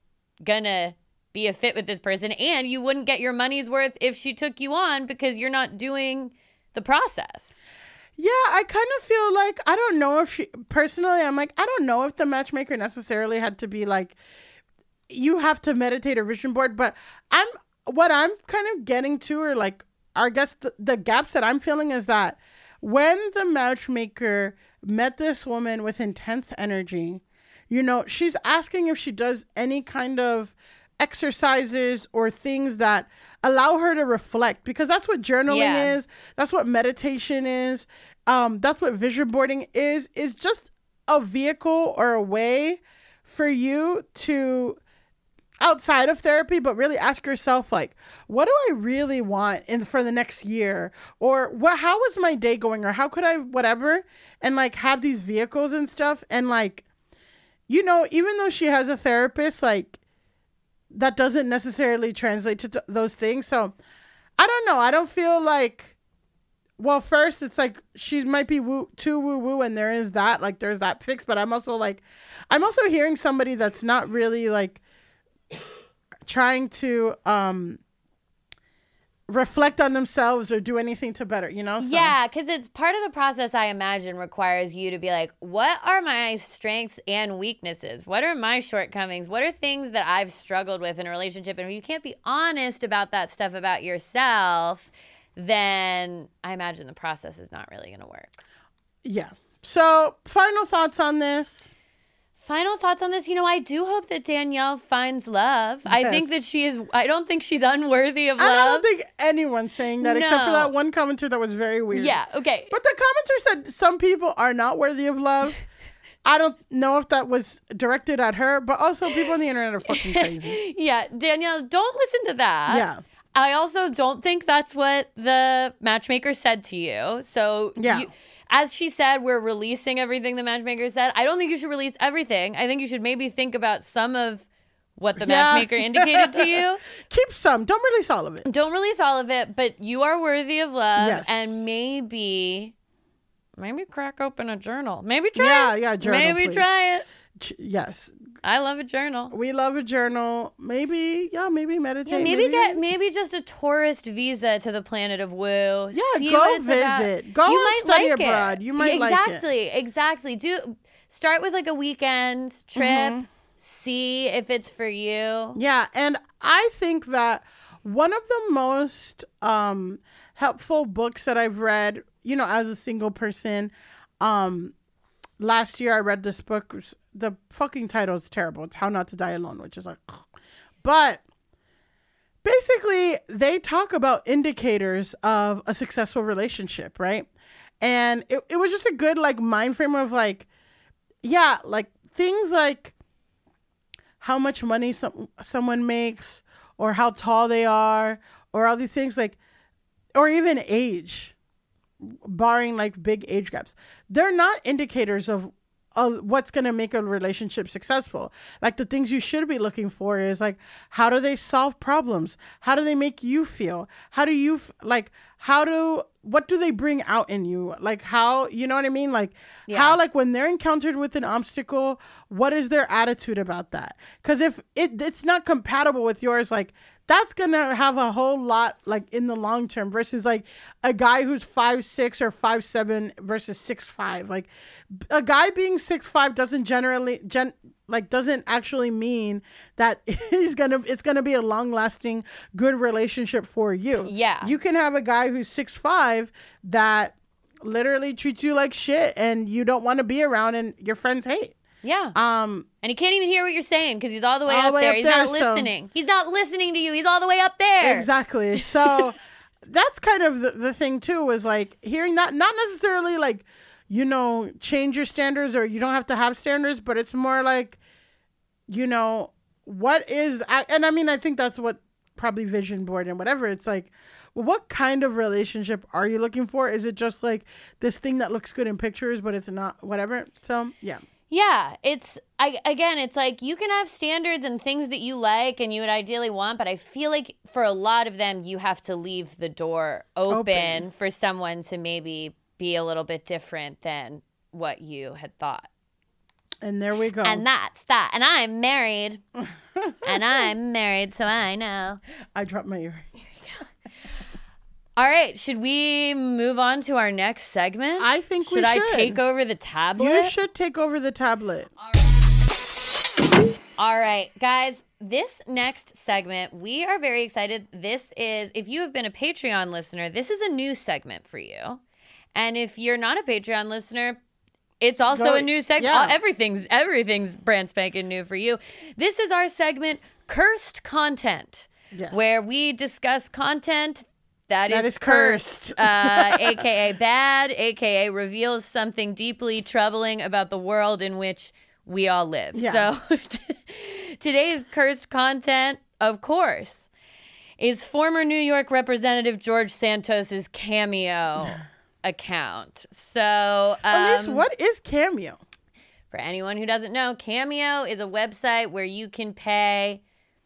gonna be a fit with this person, and you wouldn't get your money's worth if she took you on because you're not doing the process. Yeah, I kind of feel like, I don't know if she, personally, I'm like, I don't know if the matchmaker necessarily had to be like, you have to meditate or vision board, but I'm, what I'm kind of getting to, or like, I guess the, the gaps that I'm feeling is that when the matchmaker met this woman with intense energy, you know, she's asking if she does any kind of exercises or things that allow her to reflect, because that's what journaling Yeah. is. That's what meditation is. Um, that's what vision boarding is, is just a vehicle or a way for you to, outside of therapy, but really ask yourself, like, what do I really want in for the next year? Or what, how is my day going? Or how could I, whatever, and like have these vehicles and stuff. And like, you know, even though she has a therapist, like that doesn't necessarily translate to t- those things. So I don't know. I don't feel like, well, first it's like she might be woo, too woo woo, and there is that, like there's that fix. But I'm also like, I'm also hearing somebody that's not really like trying to um reflect on themselves or do anything to better, you know? So. Yeah, because it's part of the process, I imagine, requires you to be like, what are my strengths and weaknesses? What are my shortcomings? What are things that I've struggled with in a relationship? And if you can't be honest about that stuff about yourself, then I imagine the process is not really going to work. Yeah. So final thoughts on this. Final thoughts on this. You know, I do hope that Danielle finds love. Yes. I think that she is, I don't think she's unworthy of love. I don't think anyone's saying that, no. except for that one commenter that was very weird. Yeah, okay. But the commenter said some people are not worthy of love. I don't know if that was directed at her, but also people on the internet are fucking crazy. Yeah, Danielle, don't listen to that. Yeah. I also don't think that's what the matchmaker said to you. So, yeah. You, as she said, we're releasing everything the matchmaker said. I don't think you should release everything. I think you should maybe think about some of what the yeah. matchmaker indicated to you. Keep some. Don't release all of it. Don't release all of it, but you are worthy of love. Yes. And maybe, maybe crack open a journal. Maybe try yeah, it. Yeah, yeah, journal, Maybe please. try it. Ch- yes. I love a journal. We love a journal. Maybe, yeah, maybe meditate. Yeah, maybe, maybe get maybe just a tourist visa to the planet of woo. Yeah, See go what it's visit. About. Go you and might study like abroad. It. You might exactly, like it. Exactly, exactly. Do start with like a weekend trip. Mm-hmm. See if it's for you. Yeah, and I think that one of the most um, helpful books that I've read, you know, as a single person, um, last year I read this book. The fucking title is terrible. It's How Not to Die Alone, which is like, but basically they talk about indicators of a successful relationship, right? And it, it was just a good like mind frame of like, yeah, like things like how much money some someone makes, or how tall they are, or all these things like, or even age, barring like big age gaps. They're not indicators of uh, what's going to make a relationship successful. Like the things you should be looking for is like, how do they solve problems? How do they make you feel? How do you f- like, how do, what do they bring out in you? Like how, you know what I mean? Like Yeah. how, like when they're encountered with an obstacle, what is their attitude about that? Because if it it's not compatible with yours, like that's going to have a whole lot like in the long term versus like a guy who's five six or five seven versus six five. Like a guy being six five doesn't generally gen like doesn't actually mean that he's gonna it's gonna be a long lasting good relationship for you. Yeah. You can have a guy who's six five that literally treats you like shit and you don't want to be around and your friends hate. Yeah. Um And he can't even hear what you're saying because he's all the way All the up way there. up He's there, not so- listening. He's not listening to you. He's all the way up there. Exactly. So that's kind of the, the thing too, was like hearing that, not necessarily like, you know, change your standards or you don't have to have standards, but it's more like, you know, what is, and I mean, I think that's what probably vision board and whatever. It's like, well, what kind of relationship are you looking for? Is it just like this thing that looks good in pictures, but it's not whatever? So yeah. Yeah, it's I again, it's like you can have standards and things that you like and you would ideally want, but I feel like for a lot of them you have to leave the door open, Open. for someone to maybe be a little bit different than what you had thought. And there we go. And that's that. And I'm married. and I'm married, so I know. I dropped my ear. All right, should we move on to our next segment? I think we should I should. take over the tablet? You should take over the tablet. All right, guys, this next segment, we are very excited. This is, if you have been a Patreon listener, this is a new segment for you. And if you're not a Patreon listener, it's also Go- a new segment. yeah. Everything's everything's brand spanking new for you. This is our segment, Cursed Content, Yes. where we discuss content that That is, is cursed. uh, A K A bad, A K A reveals something deeply troubling about the world in which we all live. Yeah. So today's cursed content, of course, is former New York Representative George Santos's Cameo account. So um, Elise, what is Cameo? for anyone who doesn't know, Cameo is a website where you can pay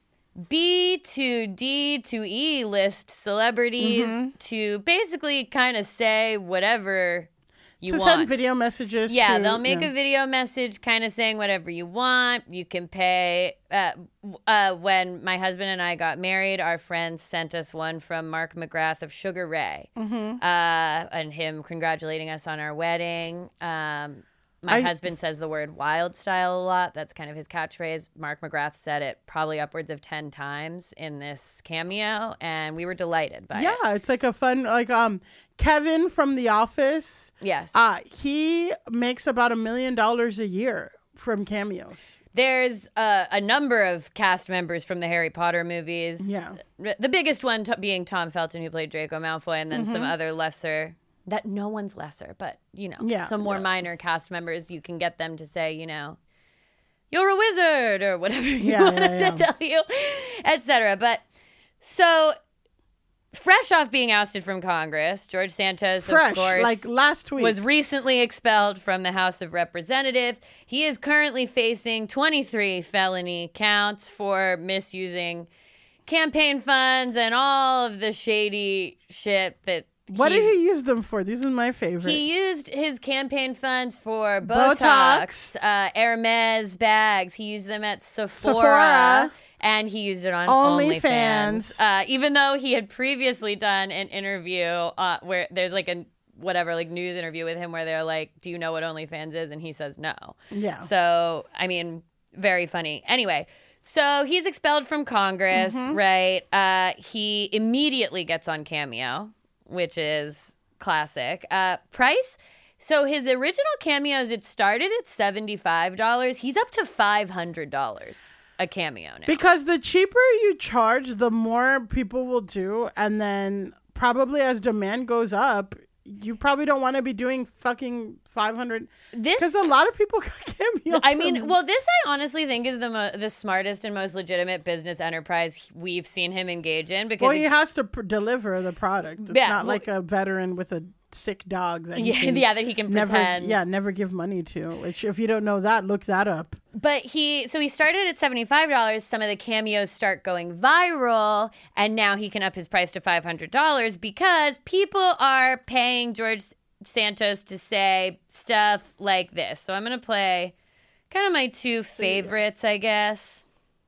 B to D to E list celebrities Mm-hmm. to basically kind of say whatever you to want. send video messages. Yeah, to, they'll make yeah. a video message kind of saying whatever you want. You can pay. Uh, uh, when my husband and I got married, our friends sent us one from Mark McGrath of Sugar Ray, Mm-hmm. uh, and him congratulating us on our wedding. Um, my I- husband says the word wild style a lot. That's kind of his catchphrase. Mark McGrath said it probably upwards of ten times in this Cameo, and we were delighted by it. Yeah, it's like a fun, like um, Kevin from The Office. Yes. Uh, he makes about a million dollars a year from cameos. There's uh, a number of cast members from the Harry Potter movies. Yeah. The biggest one t- being Tom Felton, who played Draco Malfoy, and then some other lesser, that no one's lesser, but, you know, Yeah, some more yeah. minor cast members. You can get them to say, you know, you're a wizard, or whatever you Yeah, want yeah, them yeah. to tell you, et cetera. But so, fresh off being ousted from Congress, George Santos, Fresh, of course, like last week. was recently expelled from the House of Representatives. He is currently facing twenty-three felony counts for misusing campaign funds and all of the shady shit that What did he's- he use them for? These are my favorite. he used his campaign funds for Botox, Botox. Uh, Hermes bags. He used them at Sephora, Sephora. and he used it on OnlyFans. OnlyFans. Uh, even though he had previously done an interview uh, where there's like a whatever like news interview with him where they're like, "Do you know what OnlyFans is?" and he says no. Yeah. So I mean, very funny. Anyway. So he's expelled from Congress, Mm-hmm. right? Uh, he immediately gets on Cameo, which is classic. Uh, Price So his original cameos, it started at seventy-five dollars. He's up to five hundred dollars a cameo now. Because the cheaper you charge, the more people will do. And then probably as demand goes up, you probably don't want to be doing fucking five hundred. This, because a lot of people got cameos. I mean, well, this I honestly think is the mo- the smartest and most legitimate business enterprise we've seen him engage in. Because well, he has to pr- deliver the product. It's Yeah, not well- like a veteran with a sick dog that he yeah, can yeah, that he can never, pretend. yeah, never give money to. Which, if you don't know that, look that up. But he, so he started at seventy-five dollars. Some of the cameos start going viral, and now he can up his price to five hundred dollars because people are paying George Santos to say stuff like this. So I'm going to play kind of my two favorites, I guess.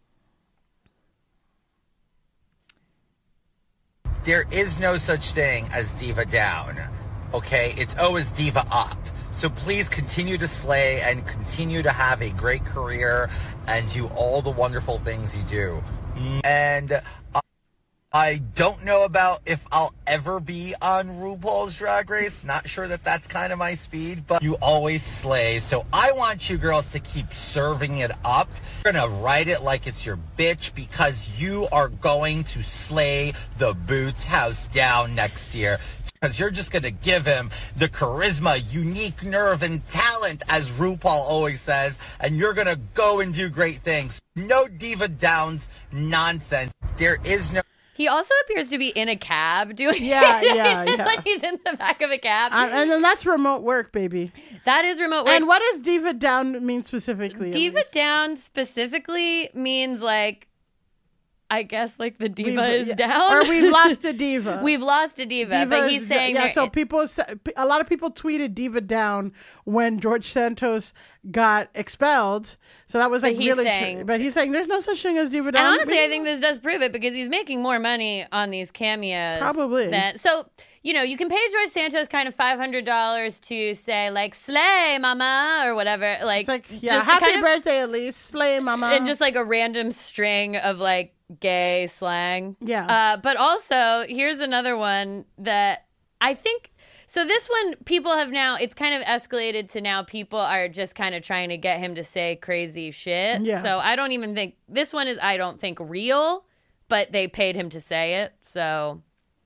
There is no such thing as diva down, okay? It's always diva up. So please continue to slay and continue to have a great career and do all the wonderful things you do. And uh, I don't know about if I'll ever be on RuPaul's Drag Race. Not sure that that's kind of my speed, but you always slay. So I want you girls to keep serving it up. You're going to write it like it's your bitch because you are going to slay the Boots house down next year. Because you're just going to give him the charisma, unique nerve, and talent, as RuPaul always says, and you're going to go and do great things. No diva downs nonsense. There is no... He also appears to be in a cab doing Yeah, it. yeah, It's yeah. like he's in the back of a cab. Uh, and then that's remote work, baby. That is remote work. And what does diva down mean specifically? Diva Elise? down specifically means like, I guess like the diva We've- is yeah. down. Or we've lost a diva. We've lost a diva, Diva but he's is- saying yeah. that- So people, sa- a lot of people tweeted diva down when George Santos got expelled. So that was like he's really. saying- Tr- but he's saying there's no such thing as diva down. And honestly, We- I think this does prove it because he's making more money on these cameos. Probably. Than, so, you know, you can pay George Santos kind of five hundred dollars to say, like, slay, mama, or whatever. Like, it's like yeah, just happy kind of- birthday, Elise, slay, mama, and just like a random string of like gay slang. Yeah. Uh, but also, here's another one that I think. So this one, people have now, it's kind of escalated to now people are just kind of trying to get him to say crazy shit. Yeah. So I don't even think, this one is, I don't think, real, but they paid him to say it. So.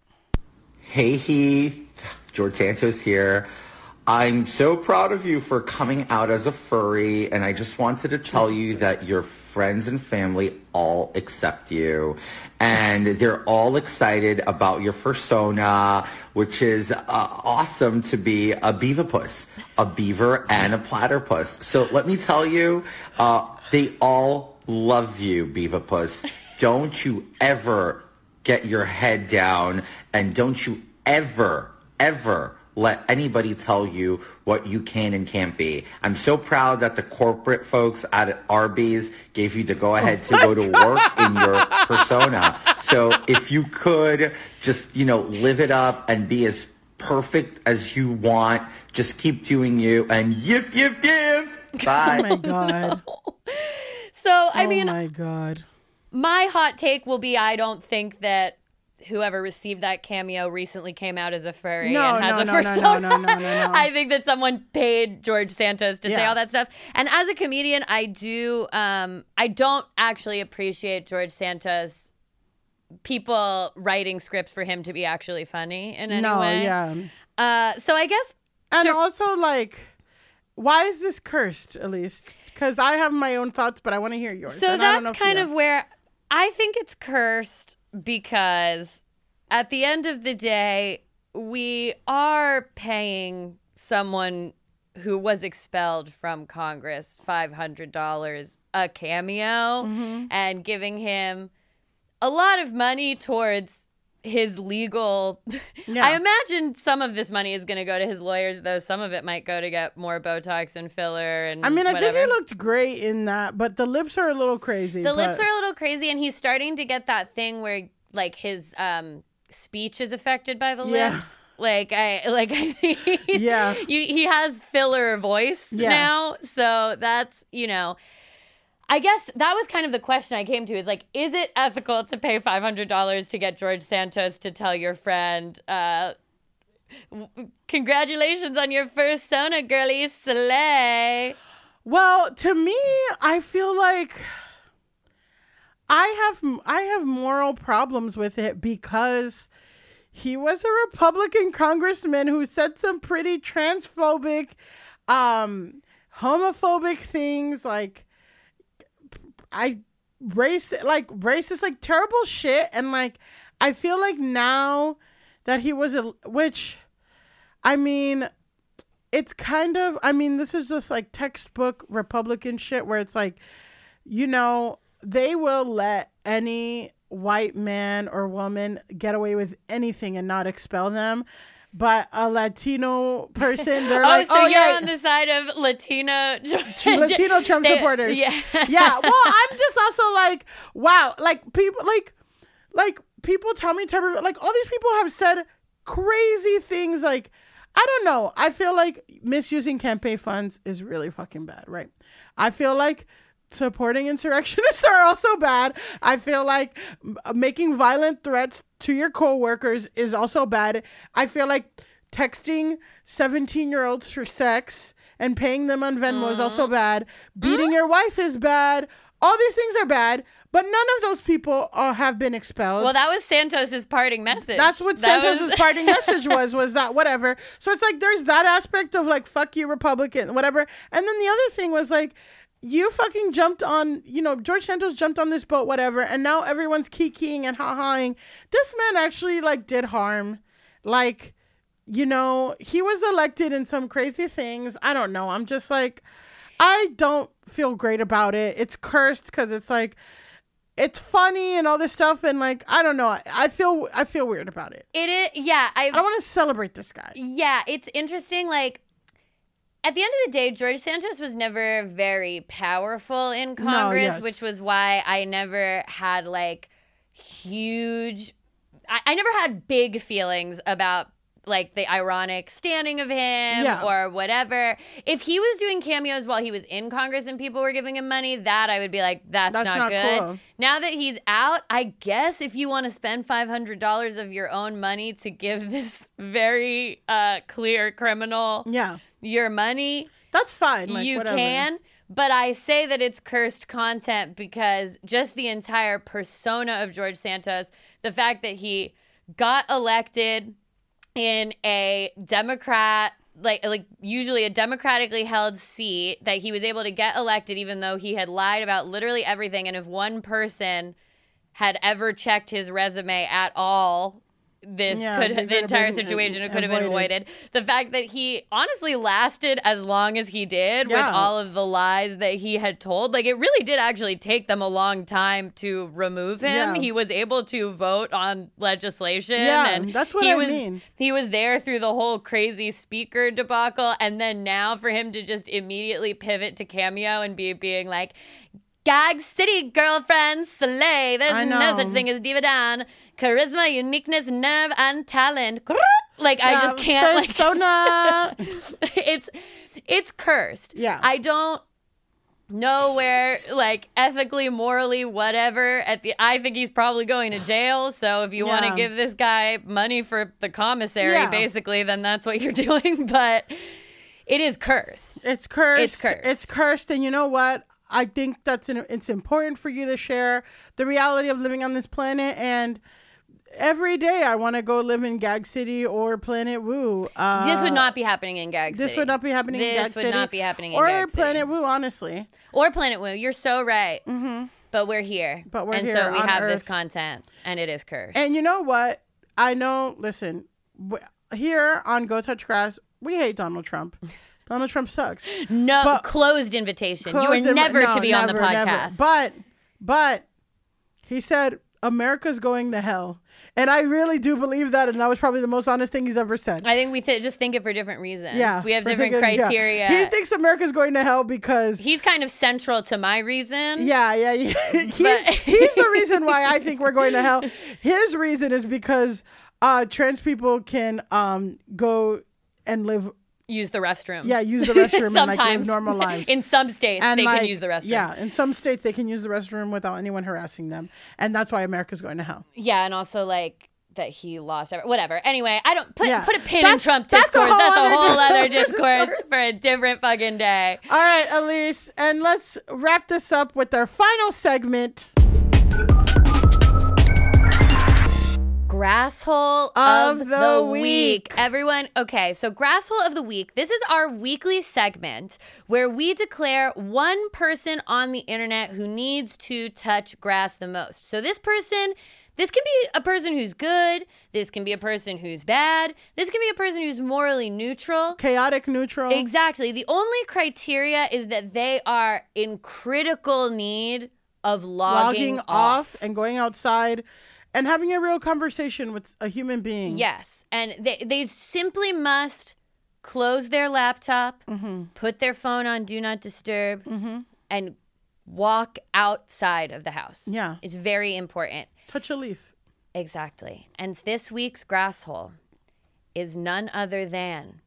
Hey Heath, George Santos here. I'm so proud of you for coming out as a furry, and I just wanted to tell you that your friends and family all accept you, and they're all excited about your persona, which is uh, awesome to be a beaverpuss, a beaver and a platypus. So let me tell you, uh, they all love you, beaverpuss. Don't you ever get your head down, and don't you ever, ever let anybody tell you what you can and can't be. I'm so proud that the corporate folks at Arby's gave you the go-ahead to go to work in your persona. So if you could just, you know, live it up and be as perfect as you want, just keep doing you, and yiff, yiff, yiff. Bye. oh my god, So, I oh mean, my god. my hot take will be I don't think that whoever received that cameo recently came out as a furry No, and has no, a no, no, persona. no, no, no, no, no. I think that someone paid George Santos to say Yeah. all that stuff. And as a comedian, I do um I don't actually appreciate George Santos people writing scripts for him to be actually funny in any No, way. yeah. Uh so I guess And Sure. also, like, why is this cursed, Elise? Because I have my own thoughts, but I want to hear yours. So and I don't know that's if kind you of where I think it's cursed because at the end of the day, we are paying someone who was expelled from Congress five hundred dollars a cameo Mm-hmm. and giving him a lot of money towards his legal. Yeah. I imagine some of this money is going to go to his lawyers, though some of it might go to get more Botox and filler and I mean, I whatever. think he looked great in that, but the lips are a little crazy. The but- lips are a little crazy, and he's starting to get that thing where, like, his um, speech is affected by the Yeah. lips. Like I, like I think, he's- Yeah. you, he has filler voice Yeah. now, so that's you know. I guess that was kind of the question I came to is like, is it ethical to pay five hundred dollars to get George Santos to tell your friend, uh, congratulations on your first Sona, girlie. Slay. Well, to me, I feel like I have I have moral problems with it because he was a Republican congressman who said some pretty transphobic, um, homophobic things, like I race like racist, like terrible shit, and like I feel like now that he was a which, I mean. It's kind of, I mean, this is just like textbook Republican shit where it's like, you know, they will let any white man or woman get away with anything and not expel them. But a Latino person, they're oh, like, so oh, you're yeah. on the side of Latino, Latino Trump they, supporters. Yeah. Yeah. Well, I'm just also like, wow, like people, like, like people tell me, to, like all these people have said crazy things like, I don't know. I feel like misusing campaign funds is really fucking bad, right? I feel like supporting insurrectionists are also bad. I feel like m- making violent threats to your coworkers is also bad. I feel like texting seventeen-year-olds for sex and paying them on Venmo mm. is also bad. Beating mm. your wife is bad. All these things are bad, but none of those people uh, have been expelled. Well, that was Santos's parting message. That's what that Santos's was... parting message was, was that whatever. So it's like there's that aspect of like, fuck you, Republican, whatever. And then the other thing was like, you fucking jumped on, you know, George Santos jumped on this boat, whatever, and now everyone's kikiing and ha-haing. This man actually like did harm. Like, you know, he was elected in some crazy things. I don't know. I'm just like... I don't feel great about it. It's cursed because it's like, it's funny and all this stuff. And like, I don't know. I, I feel, I feel weird about it. It is. Yeah. I, I don't want to celebrate this guy. Yeah. It's interesting. Like at the end of the day, George Santos was never very powerful in Congress, no, yes. which was why I never had like huge, I, I never had big feelings about like the ironic standing of him yeah. or whatever. If he was doing cameos while he was in Congress and people were giving him money, that I would be like, that's, that's not, not good. Cool. Now that he's out, I guess if you want to spend five hundred dollars of your own money to give this very uh, clear criminal yeah. your money, that's fine. Like, you whatever. can. But I say that it's cursed content because just the entire persona of George Santos, the fact that he got elected in a Democrat, like like usually a democratically held seat, that he was able to get elected even though he had lied about literally everything. And if one person had ever checked his resume at all, this yeah, could have, the entire been, situation uh, could have been avoided. The fact that he honestly lasted as long as he did yeah. with all of the lies that he had told, like it really did actually take them a long time to remove him. Yeah. He was able to vote on legislation. Yeah, and that's what he I was, mean. He was there through the whole crazy speaker debacle. And then now for him to just immediately pivot to cameo and be being like, Gag City girlfriend, slay. There's no such thing as diva down. Charisma, uniqueness, nerve, and talent. Like yeah, I just can't. Like, persona. it's it's cursed. Yeah. I don't know where, like, ethically, morally, whatever. At the, I think he's probably going to jail. So if you yeah. want to give this guy money for the commissary, yeah. basically, then that's what you're doing. But it is cursed. It's cursed. It's cursed. It's cursed. And you know what? I think that's an, it's important for you to share the reality of living on this planet. And every day I want to go live in Gag City or Planet Woo. Uh, this would not be happening in Gag City. This would not be happening this in Gag City. This would not be happening in or Gag City. Or Planet Woo, honestly. Or Planet Woo. You're so right. Mm-hmm. But we're here. But we're and here And so we on have Earth. this content, and it is cursed. And you know what? I know, listen, w- here on Go Touch Grass, we hate Donald Trump. Donald Trump sucks. No, but closed invitation. Closed you are inv- never no, to be never, on the podcast. Never. But, but he said, America's going to hell. And I really do believe that. And that was probably the most honest thing he's ever said. I think we th- just think it for different reasons. Yeah. We have different thinking, criteria. Yeah. He thinks America's going to hell because... He's kind of central to my reason. Yeah, yeah, yeah. he's, he's the reason why I think we're going to hell. His reason is because uh, trans people can um, go and live... Use the restroom. Yeah, use the restroom and like live normal lives. In some states, and they like, can use the restroom. Yeah, in some states they can use the restroom without anyone harassing them, and that's why America's going to hell. Yeah, and also like that he lost. Ever, whatever. Anyway, I don't put Yeah. put a pin in That's- Trump that's a discourse. whole That's a other whole dis- other discourse discourse. for a different fucking day. All right, Elise, and let's wrap this up with our final segment. Grasshole Of of, the the, week. week. Everyone, okay, so Grasshole of the Week. This is our weekly segment where we declare one person on the internet who needs to touch grass the most. So this person, this can be a person who's good. This can be a person who's bad. This can be a person who's morally neutral. Chaotic neutral. Exactly. The only criteria is that they are in critical need of logging, Logging off and going outside and having a real conversation with a human being. Yes. And they, they simply must close their laptop, Mm-hmm. put their phone on Do Not Disturb, Mm-hmm. and walk outside of the house. Yeah. It's very important. Touch a leaf. Exactly. And this week's Grasshole is none other than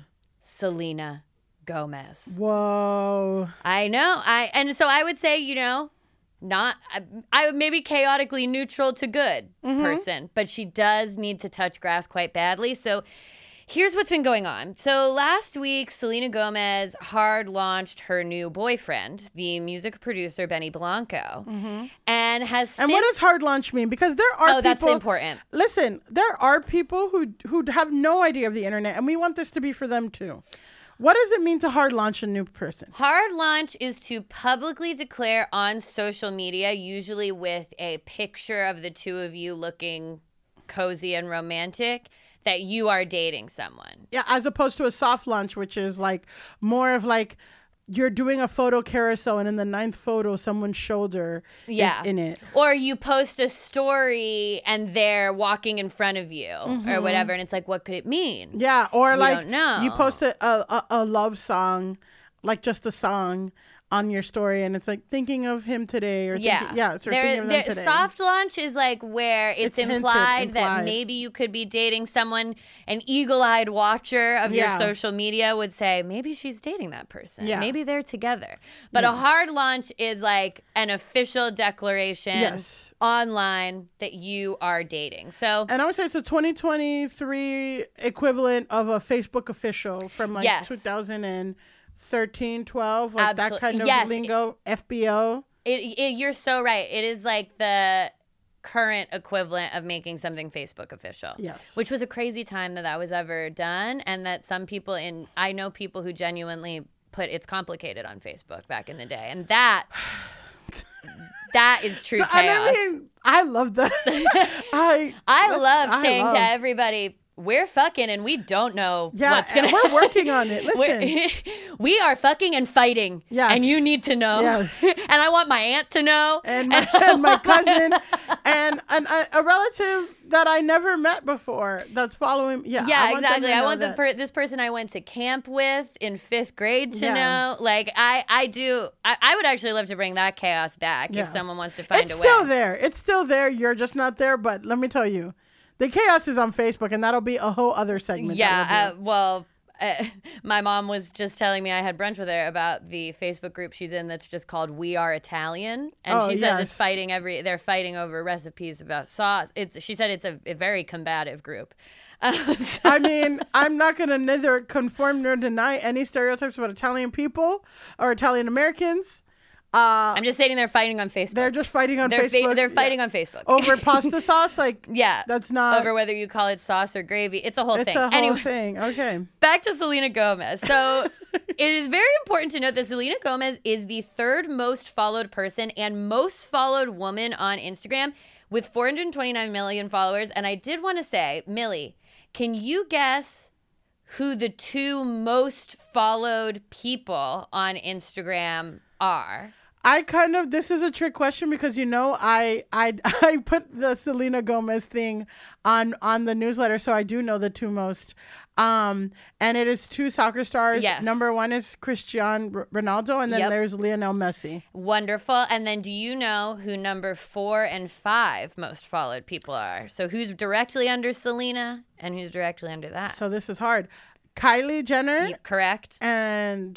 Selena Gomez. Whoa. I know. I and so I would say, you know, not I, I would maybe chaotically neutral to good Mm-hmm. person, but she does need to touch grass quite badly. So here's what's been going on. So last week, Selena Gomez hard launched her new boyfriend, the music producer Benny Blanco, and has Mm-hmm. And what since- does hard launch mean? Because there are Oh, people. that's important. Listen, there are people who who have no idea of the internet, and we want this to be for them too. What does it mean to hard launch a new person? Hard launch is to publicly declare on social media, usually with a picture of the two of you looking cozy and romantic, that you are dating someone. Yeah, as opposed to a soft launch, which is like more of like you're doing a photo carousel, and in the ninth photo, someone's shoulder Yeah. is in it. Or you post a story and they're walking in front of you or whatever, and it's like, what could it mean? Yeah, or We like don't know. you post a, a a love song, like just a song on your story, and it's like thinking of him today, or Yeah, thinking, yeah, so There- thinking of them there- today. soft launch is like where it's, It's hinted, implied, implied. that maybe you could be dating someone. An eagle-eyed watcher of Yeah. your social media would say, maybe she's dating that person. Yeah. Maybe they're together. But a hard launch is like an official declaration Yes. online that you are dating. So And I would say it's a twenty twenty-three equivalent of a Facebook official from like Yes. two thousand thirteen, twelve, like that Absol- kind of yes. lingo, F B O. it, it, you're so right. It is like the current equivalent of making something Facebook official. Yes. Which was a crazy time that that was ever done, and that some people in I know people who genuinely put it's complicated on Facebook back in the day, and that that is true And chaos. I mean, I love that. I I love I saying love- to everybody, we're fucking and we don't know Yeah, what's gonna and we're working on it. We're- Listen. we are fucking and fighting. Yes. And you need to know. Yes. And I want my aunt to know. and my, and my cousin and an, a, a relative that I never met before that's following. Yeah, Yeah, I want them exactly. to I know want the that. per- this person I went to camp with in fifth grade to Yeah. know. Like I, I do. I, I would actually love to bring that chaos back Yeah. if someone wants to find It's a way. still there. It's still there. You're just not there. But let me tell you, the chaos is on Facebook, and that'll be a whole other segment. that Yeah. we'll Uh, well, uh, my mom was just telling me I had brunch with her about the Facebook group she's in that's just called We Are Italian, and Oh, she says it's yes. fighting every. They're fighting over recipes about sauce. It's. She said it's a, a very combative group. Uh, so- I mean, I'm not going to neither conform nor deny any stereotypes about Italian people or Italian Americans. Uh, I'm just saying they're fighting on Facebook. they're just fighting on they're, fa- Facebook. they're Yeah. fighting on Facebook over pasta sauce. Like, Yeah. that's not. over whether you call it sauce or gravy. It's a whole It's thing. a whole anyway, thing. Okay. back to Selena Gomez. So it is very important to note that Selena Gomez is the third most followed person and most followed woman on Instagram with four hundred twenty-nine million followers. And I did want to say, Millie, can you guess who the two most followed people on Instagram are? I kind of this is a trick question because you know I I I put the Selena Gomez thing on on the newsletter, so I do know the two most. Um, and it is two soccer stars. Yes. Number one is Cristiano R- Ronaldo, and then Yep. there's Lionel Messi. Wonderful. And then do you know who number four and five most followed people are? So who's directly under Selena and who's directly under that? So this is hard. Kylie Jenner You- correct? and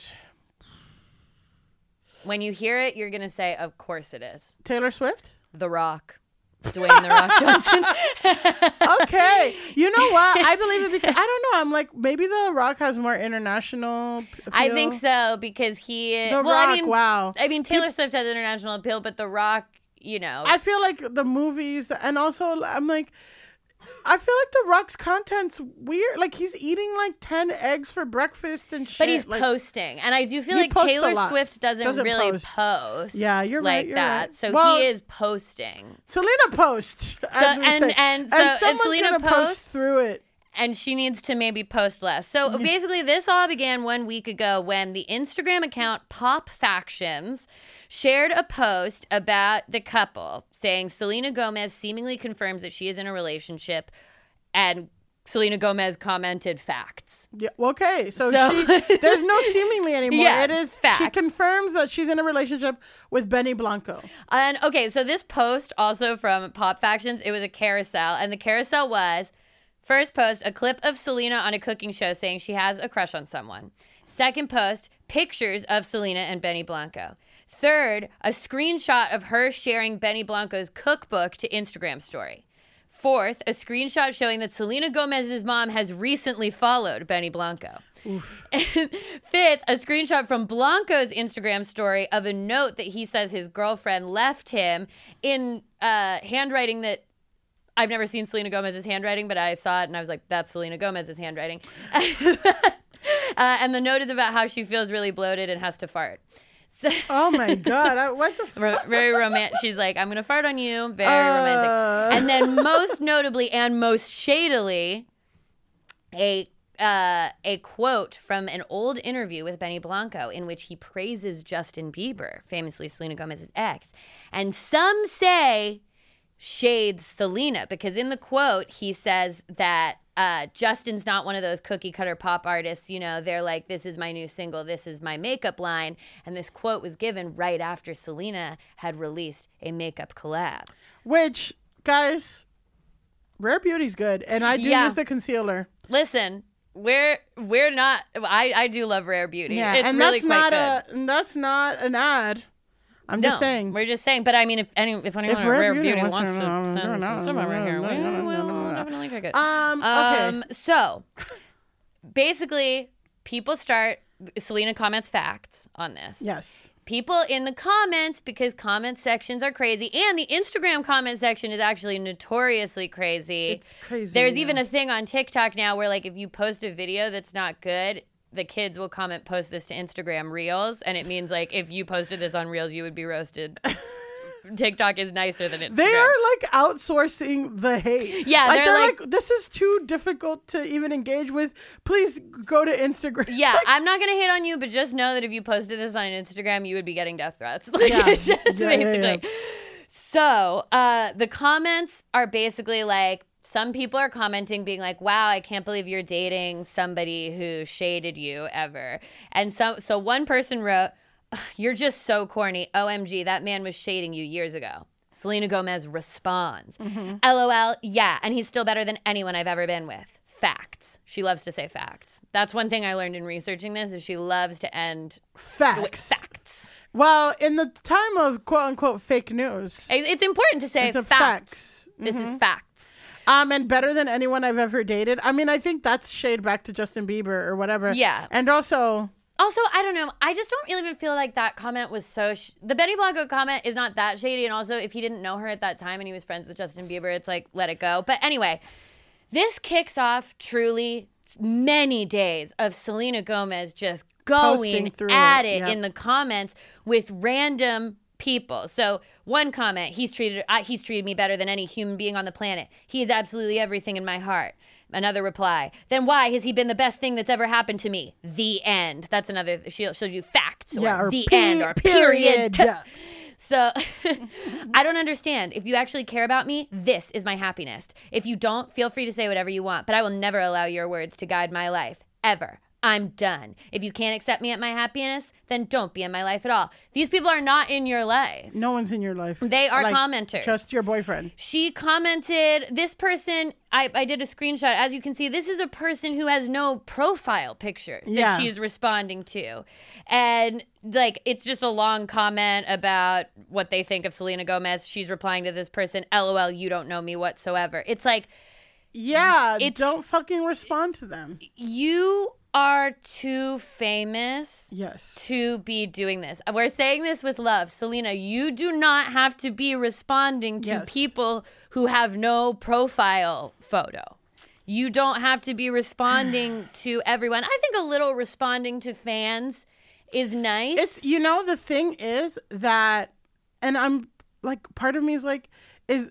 When you hear it, you're going to say, of course it is. Taylor Swift. The Rock. Dwayne The Rock Johnson. Okay. You know what? I believe it because, I don't know. I'm like, maybe The Rock has more international appeal. I think so because he. The well, Rock, I mean, wow. I mean, Taylor Swift has international appeal, but The Rock, you know. I feel like the movies, and also I'm like, I feel like The Rock's content's weird. Like he's eating like ten eggs for breakfast and shit. But he's like, posting, and I do feel He like posts a Taylor lot. Swift doesn't, Doesn't really post. post. Yeah, you're like right, you're that. right. So Well, he is posting, Selena posts. So as we and say. and so and, someone's Selena gonna posts post through it. and she needs to maybe post less. So basically, this all began one week ago when the Instagram account Pop Factions shared a post about the couple saying Selena Gomez seemingly confirms that she is in a relationship, and Selena Gomez commented facts. Yeah. Okay. So, So- she, there's no seemingly anymore. Yeah, it is. She facts. confirms that she's in a relationship with Benny Blanco. And okay, so this post also from Pop Factions, it was a carousel, and the carousel was first post, a clip of Selena on a cooking show saying she has a crush on someone. Second post, pictures of Selena and Benny Blanco. Third, a screenshot of her sharing Benny Blanco's cookbook to Instagram story. Fourth, a screenshot showing that Selena Gomez's mom has recently followed Benny Blanco. Fifth, a screenshot from Blanco's Instagram story of a note that he says his girlfriend left him in uh, handwriting that I've never seen Selena Gomez's handwriting, but I saw it and I was like, that's Selena Gomez's handwriting. uh, and the note is about how she feels really bloated and has to fart. So, Oh my God! I, what the? ro- Fuck? very romantic. She's like, I'm gonna fart on you. Very Uh. romantic. And then, most notably and most shadily, a uh, a quote from an old interview with Benny Blanco in which he praises Justin Bieber, famously Selena Gomez's ex, and some say shades Selena because in the quote he says that uh, Justin's not one of those cookie cutter pop artists. You know, they're like, this is my new single, this is my makeup line. And this quote was given right after Selena had released a makeup collab. Which, guys, Rare Beauty's good, and I do Yeah. use the concealer. Listen, we're we're not. I, I do love Rare Beauty. Yeah, it's and really that's quite not good. a. that's not an ad. I'm no, just saying. We're just saying. But I mean, if any if anyone If at Rare Rare Beauty Beauty wants wants to- to no, send no, some no, stuff over no, here, no, we no, no, will no, no. definitely check it. Um. Okay. Um, so basically, people start. Selena comments facts on this. Yes. People in the comments, because comment sections are crazy, and the Instagram comment section is actually notoriously crazy. It's crazy. There's yeah. even a thing on TikTok now where, like, if you post a video that's not good, the kids will comment, post this to Instagram Reels, and it means, like, if you posted this on Reels, you would be roasted. TikTok is nicer than Instagram. They are like outsourcing the hate. Yeah, like they're they're, like- like, this is too difficult to even engage with. Please go to Instagram. Yeah, It's like, I'm not gonna hate on you, but just know that if you posted this on Instagram, you would be getting death threats. Like, Yeah. it's just Yeah, yeah, basically. yeah. So uh, the comments are basically like, some people are commenting being like, wow, I can't believe you're dating somebody who shaded you ever. And so, so one person wrote, you're just so corny. O M G, that man was shading you years ago. Selena Gomez responds, Mm-hmm. LOL, yeah, and he's still better than anyone I've ever been with. Facts. She loves to say facts. That's one thing I learned in researching this is she loves to end with facts. facts. Well, in the time of quote unquote fake news, It- It's important to say It's a facts. facts. This is facts. um, and better than anyone I've ever dated. I mean, I think that's shade back to Justin Bieber or whatever. Yeah. And also, Also, I don't know. I just don't really even feel like that comment was so... Sh- the Benny Blanco comment is not that shady. And also, if he didn't know her at that time and he was friends with Justin Bieber, it's like, let it go. But anyway, this kicks off truly many days of Selena Gomez just Posting going through at it, it yep. in the comments with random people. So one comment, he's treated uh, he's treated me better than any human being on the planet. He is absolutely everything in my heart. Another reply, then why has he been the best thing that's ever happened to me? The end. That's another, she'll, she'll do facts or yeah, or the pe- end or period. period. So I don't understand. If you actually care about me, this is my happiness. If you don't, feel free to say whatever you want, but I will never allow your words to guide my life. Ever. I'm done. If you can't accept me at my happiness, then don't be in my life at all. These people are not in your life. No one's in your life. They are Like, commenters. Just your boyfriend. She commented, this person, I, I did a screenshot. As you can see, this is a person who has no profile picture that Yeah. she's responding to. And like, it's just a long comment about what they think of Selena Gomez. She's replying to this person, LOL, you don't know me whatsoever. It's like, Yeah, It's- don't fucking respond to them. you are too famous Yes. to be doing this. We're saying this with love. Selena, you do not have to be responding to Yes. people who have no profile photo. You don't have to be responding to everyone. I think a little responding to fans is nice. It's, you know, the thing is that, and I'm like, part of me is like, is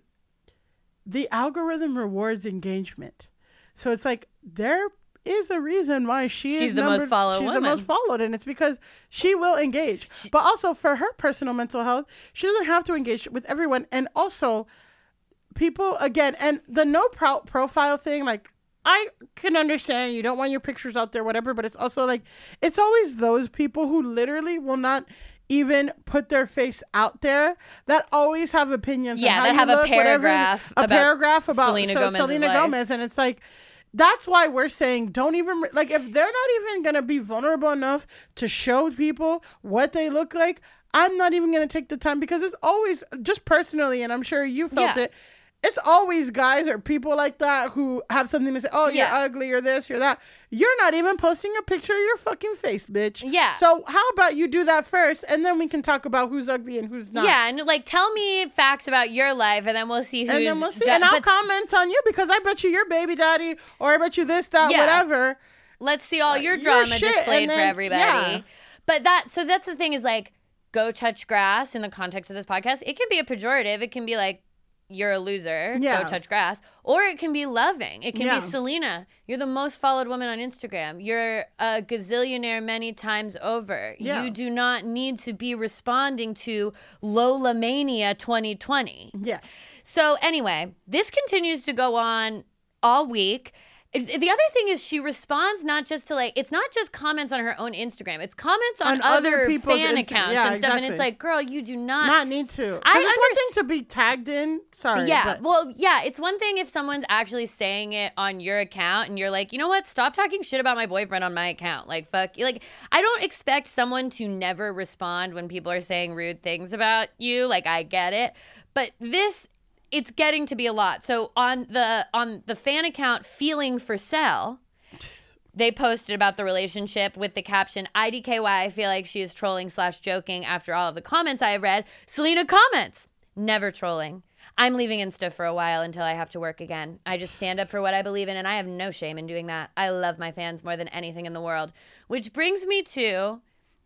the algorithm rewards engagement. So it's like, there is a reason why she She's is the most number- followed She's woman. the most followed, and it's because she will engage. But also for her personal mental health, she doesn't have to engage with everyone. And also, people, again, and the no pro- profile thing, like, I can understand you don't want your pictures out there, whatever, but it's also like, it's always those people who literally will not even put their face out there that always have opinions. Yeah, on how that you have a look, whatever, paragraph a about paragraph about Selena so Gomez's Selena life. Gomez, and it's like, that's why we're saying don't even re- like, if they're not even gonna be vulnerable enough to show people what they look like, I'm not even gonna take the time, because it's always, just personally, and I'm sure you felt Yeah. it, it's always guys or people like that who have something to say. Oh, you're Yeah. ugly, or this, you're that. You're not even posting a picture of your fucking face, bitch. Yeah. So how about you do that first, and then we can talk about who's ugly and who's not. Yeah, and like, tell me facts about your life, and then we'll see who's. And then we'll see. ju- And I'll but comment on you, because I bet you your baby daddy, or I bet you this, that, Yeah. whatever. Let's see all your your drama shit, displayed and for then- everybody. yeah. But that, so that's the thing is like, go touch grass in the context of this podcast. It can be a pejorative. It can be like, you're a loser. Yeah. Go touch grass. Or it can be loving. It can Yeah. be Selena. You're the most followed woman on Instagram. You're a gazillionaire many times over. Yeah. You do not need to be responding to Lola Mania twenty twenty. Yeah. So anyway, this continues to go on all week. It's- The other thing is she responds not just to like, it's not just comments on her own Instagram. It's comments on, On other other people's fan Insta- accounts yeah, and stuff. And it's exactly. like, girl, you do not. Not need to. 'Cause I it's one underst- thing to be tagged in. Sorry. yeah, but- well, yeah, it's one thing if someone's actually saying it on your account and you're like, you know what, stop talking shit about my boyfriend on my account. Like, fuck you. Like, I don't expect someone to never respond when people are saying rude things about you. Like, I get it. But this, it's getting to be a lot. So on the on the fan account Feeling for Sell, they posted about the relationship with the caption, I D K Y, I feel like she is trolling slash joking after all of the comments I have read. Selena comments, never trolling. I'm leaving Insta for a while until I have to work again. I just stand up for what I believe in, and I have no shame in doing that. I love my fans more than anything in the world. Which brings me to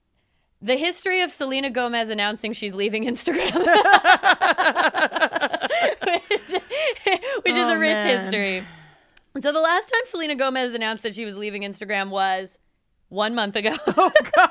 the history of Selena Gomez announcing she's leaving Instagram. which, which is Oh, a rich man. history. So the last time Selena Gomez announced that she was leaving Instagram was one month ago. Oh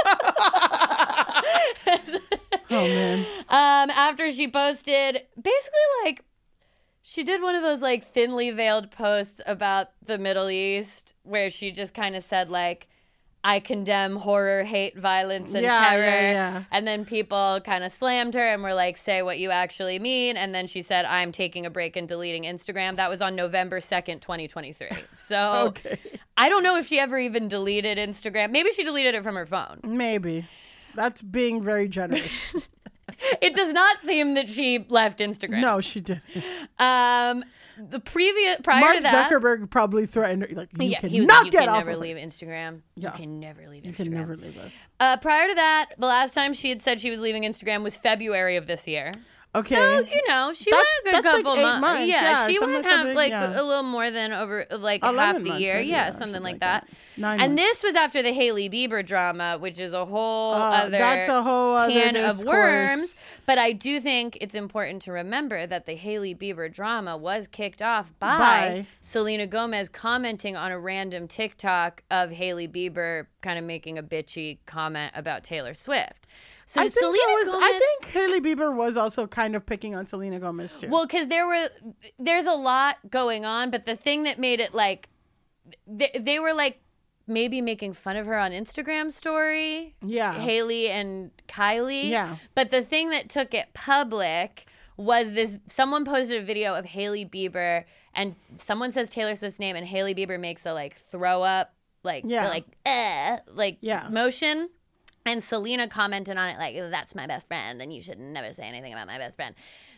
man. um, after she posted, basically like, she did one of those like thinly veiled posts about the Middle East where she just kind of said like, I condemn horror, hate, violence, and Yeah, terror. yeah, yeah. And then people kind of slammed her and were like, say what you actually mean. And then she said, I'm taking a break and deleting Instagram. That was on November second, twenty twenty-three. So Okay. I don't know if she ever even deleted Instagram. Maybe she deleted it from her phone. Maybe. That's being very generous. It does not seem that she left Instagram. No, she didn't. Um, the previous, prior Mark to that. Zuckerberg probably threatened her. Like, you Yeah, cannot he was like, you get can off never of it. leave Instagram. Yeah. You can never leave Instagram. You can never leave us. Uh, prior to that, the last time she had said she was leaving Instagram was February of this year. Okay. So, you know, she That's- went a good that's like couple eight mon- months. Yeah, Yeah, she something went like that half, big, like yeah. a little more than over like half eleven the months, year. maybe, Yeah, yeah, something something like like that. that. Nine and months. this was after the Hailey Bieber drama, which is a whole Uh, other that's a whole other can of discourse. worms. But I do think it's important to remember that the Hailey Bieber drama was kicked off by, By- Selena Gomez commenting on a random TikTok of Hailey Bieber kind of making a bitchy comment about Taylor Swift. So I think, Selena that was, Gomez, I think Hailey Bieber was also kind of picking on Selena Gomez too. well, because there were, there's a lot going on, but the thing that made it like, they, they were like maybe making fun of her on Instagram story. Yeah. Haley and Kylie. Yeah. But the thing that took it public was this, someone posted a video of Hailey Bieber and someone says Taylor Swift's name and Hailey Bieber makes a like throw up, like, Yeah. like, eh, like Yeah. motion. And Selena commented on it like, that's my best friend and you should never say anything about my best friend.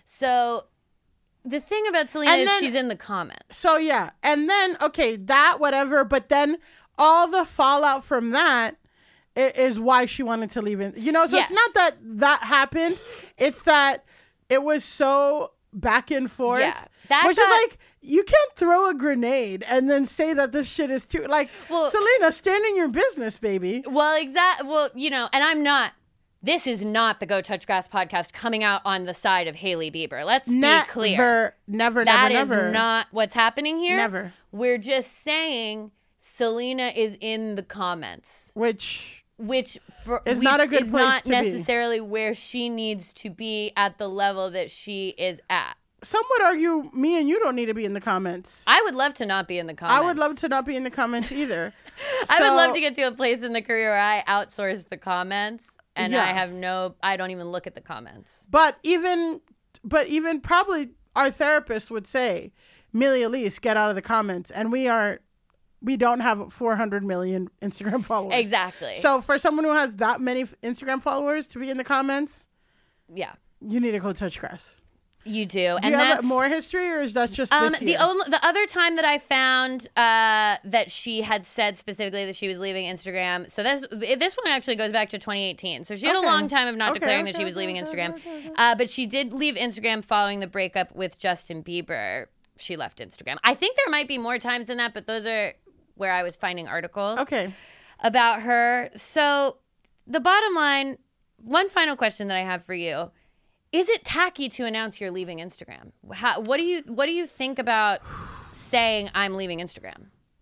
So the thing about Selena And is then- she's in the comments. So yeah, and then okay, that whatever, but then all the fallout from that i- is why she wanted to leave. In, you know, so Yes. it's not that that happened; it's that it was so back and forth. Yeah, that which got- is like you can't throw a grenade and then say that this shit is too like. Well- Selena, stand in your business, baby. Well, exact. Well, you know, and I'm not. This is not the Go Touch Grass podcast coming out on the side of Hailey Bieber. Let's Never, be clear. never, never, That is never. not what's happening here. Never. We're just saying Selena is in the comments, Which which for, Is we- not a good is place not to be. necessarily where she needs to be at the level that she is at. some would argue, me and you don't need to be in the comments. I would love to not be in the comments. I would love to not be in the comments either. I would So- love to get to a place in the career where I outsource the comments and Yeah. I have no, I don't even look at the comments. But even, but even probably our therapist would say, Millie Elise, get out of the comments. And we are, we don't have four hundred million Instagram followers. Exactly. So for someone who has that many f- Instagram followers to be in the comments, yeah, you need to go touch grass. you do. Do and you have that's, more history, or is that just Um, this the year? only the other time that I found uh, that she had said specifically that she was leaving Instagram. So this this one actually goes back to twenty eighteen. So she had Okay. a long time of not Okay, declaring okay, that she was okay, leaving okay, Instagram. okay, okay. Uh, but she did leave Instagram following the breakup with Justin Bieber. She left Instagram. I think there might be more times than that, but those are where I was finding articles Okay. about her. So the bottom line, one final question that I have for you. Is it tacky to announce you're leaving Instagram? How, what do you what do you think about saying I'm leaving Instagram?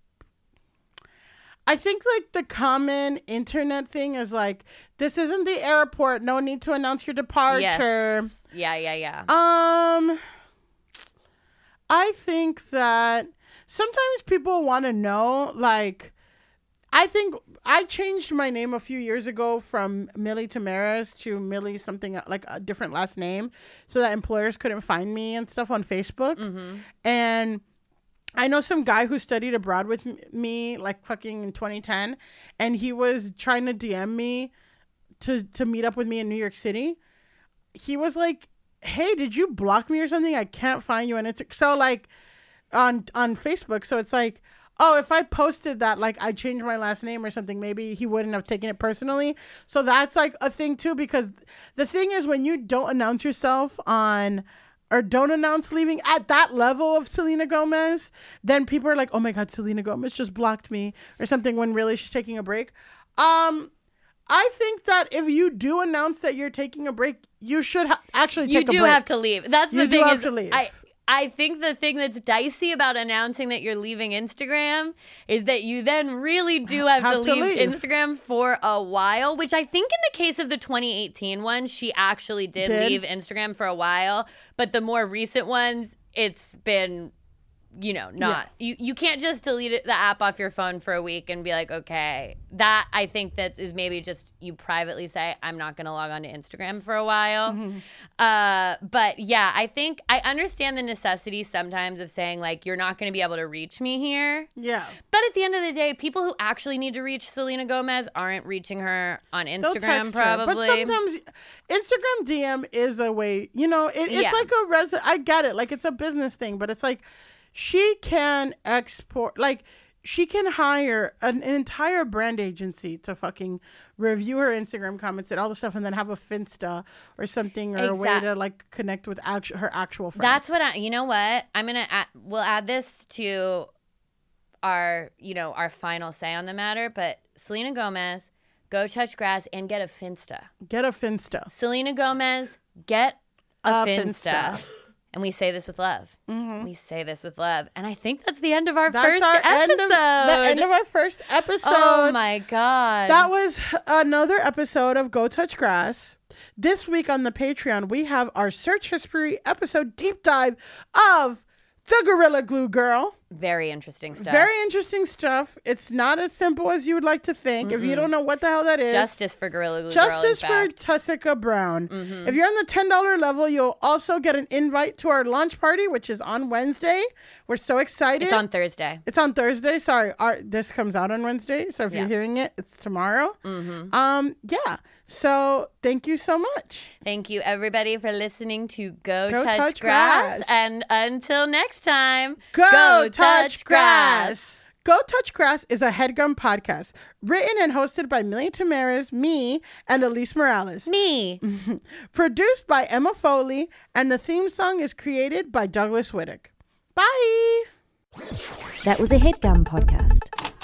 I think like the common internet thing is like, this isn't the airport. No need to announce your departure. Yes. Yeah, yeah, yeah. Um, I think that sometimes people want to know, like, I think I changed my name a few years ago from Millie Tamaras to Millie something like a different last name so that employers couldn't find me and stuff on Facebook. Mm-hmm. And I know some guy who studied abroad with m- me like fucking in twenty ten, and he was trying to D M me to, to meet up with me in New York City. He was like, hey, did you block me or something? I can't find you on Instagram. So like on, on Facebook. So it's like, oh, if I posted that, like I changed my last name or something, maybe he wouldn't have taken it personally. So that's like a thing too, because the thing is when you don't announce yourself on or don't announce leaving at that level of Selena Gomez, then people are like, oh my God, Selena Gomez just blocked me or something when really she's taking a break. Um, I think that if you do announce that you're taking a break, you should ha- actually You take a do break. have to leave. That's the You do thing. have is to leave. I, I think the thing that's dicey about announcing that you're leaving Instagram is that you then really do have, Have to, to leave, leave. Instagram for a while, which I think in the case of the twenty eighteen one, she actually did, Did? leave Instagram for a while. But the more recent ones, it's been, you know, not. You, you can't just delete it, the app off your phone for a week and be like, okay. That, I think that is maybe just you privately say, I'm not going to log on to Instagram for a while. Mm-hmm. Uh, but yeah, I think I understand the necessity sometimes of saying like, you're not going to be able to reach me here. Yeah. But at the end of the day, people who actually need to reach Selena Gomez aren't reaching her on They'll Instagram text her. probably. But sometimes Instagram D M is a way, you know, it, it's Yeah. like a res. I get it. Like it's a business thing, but it's like she can export, like she can hire an, an entire brand agency to fucking review her Instagram comments and all the stuff and then have a Finsta or something or a way Exact- to like connect with actu- her actual friends. That's what I, you know what? I'm going to, add, we'll add this to our, you know, our final say on the matter, but Selena Gomez, go touch grass and get a Finsta. Get a Finsta. Selena Gomez, get a, A Finsta. Finsta. And we say this with love. We say this with love. And I think that's the end of our That's first our episode. end of, the end of our first episode. Oh my God. That was another episode of Go Touch Grass. This week on the Patreon, we have our search history episode deep dive of the Gorilla Glue Girl. Very interesting stuff. Very interesting stuff. It's not as simple as you would like to think. Mm-mm. If you don't know what the hell that is. Justice for Gorilla Glue Justice Girl, for Tessica Brown. Mm-hmm. If you're on the ten dollars level, you'll also get an invite to our launch party, which is on Wednesday. We're so excited. It's on Thursday. It's on Thursday. Sorry. Our, this comes out on Wednesday. So if yeah. you're hearing it, it's tomorrow. Mm-hmm. Um, yeah. So thank you so much. Thank you, everybody, for listening to Go, Go Touch, Touch Grass. Grass. And until next time, Go, Go Touch, Touch Grass. Grass. Go Touch Grass is a HeadGum podcast written and hosted by Millie Tamaris, me, and Elise Morales. Me. Produced by Emma Foley, and the theme song is created by Douglas Whittick. Bye. That was a HeadGum podcast.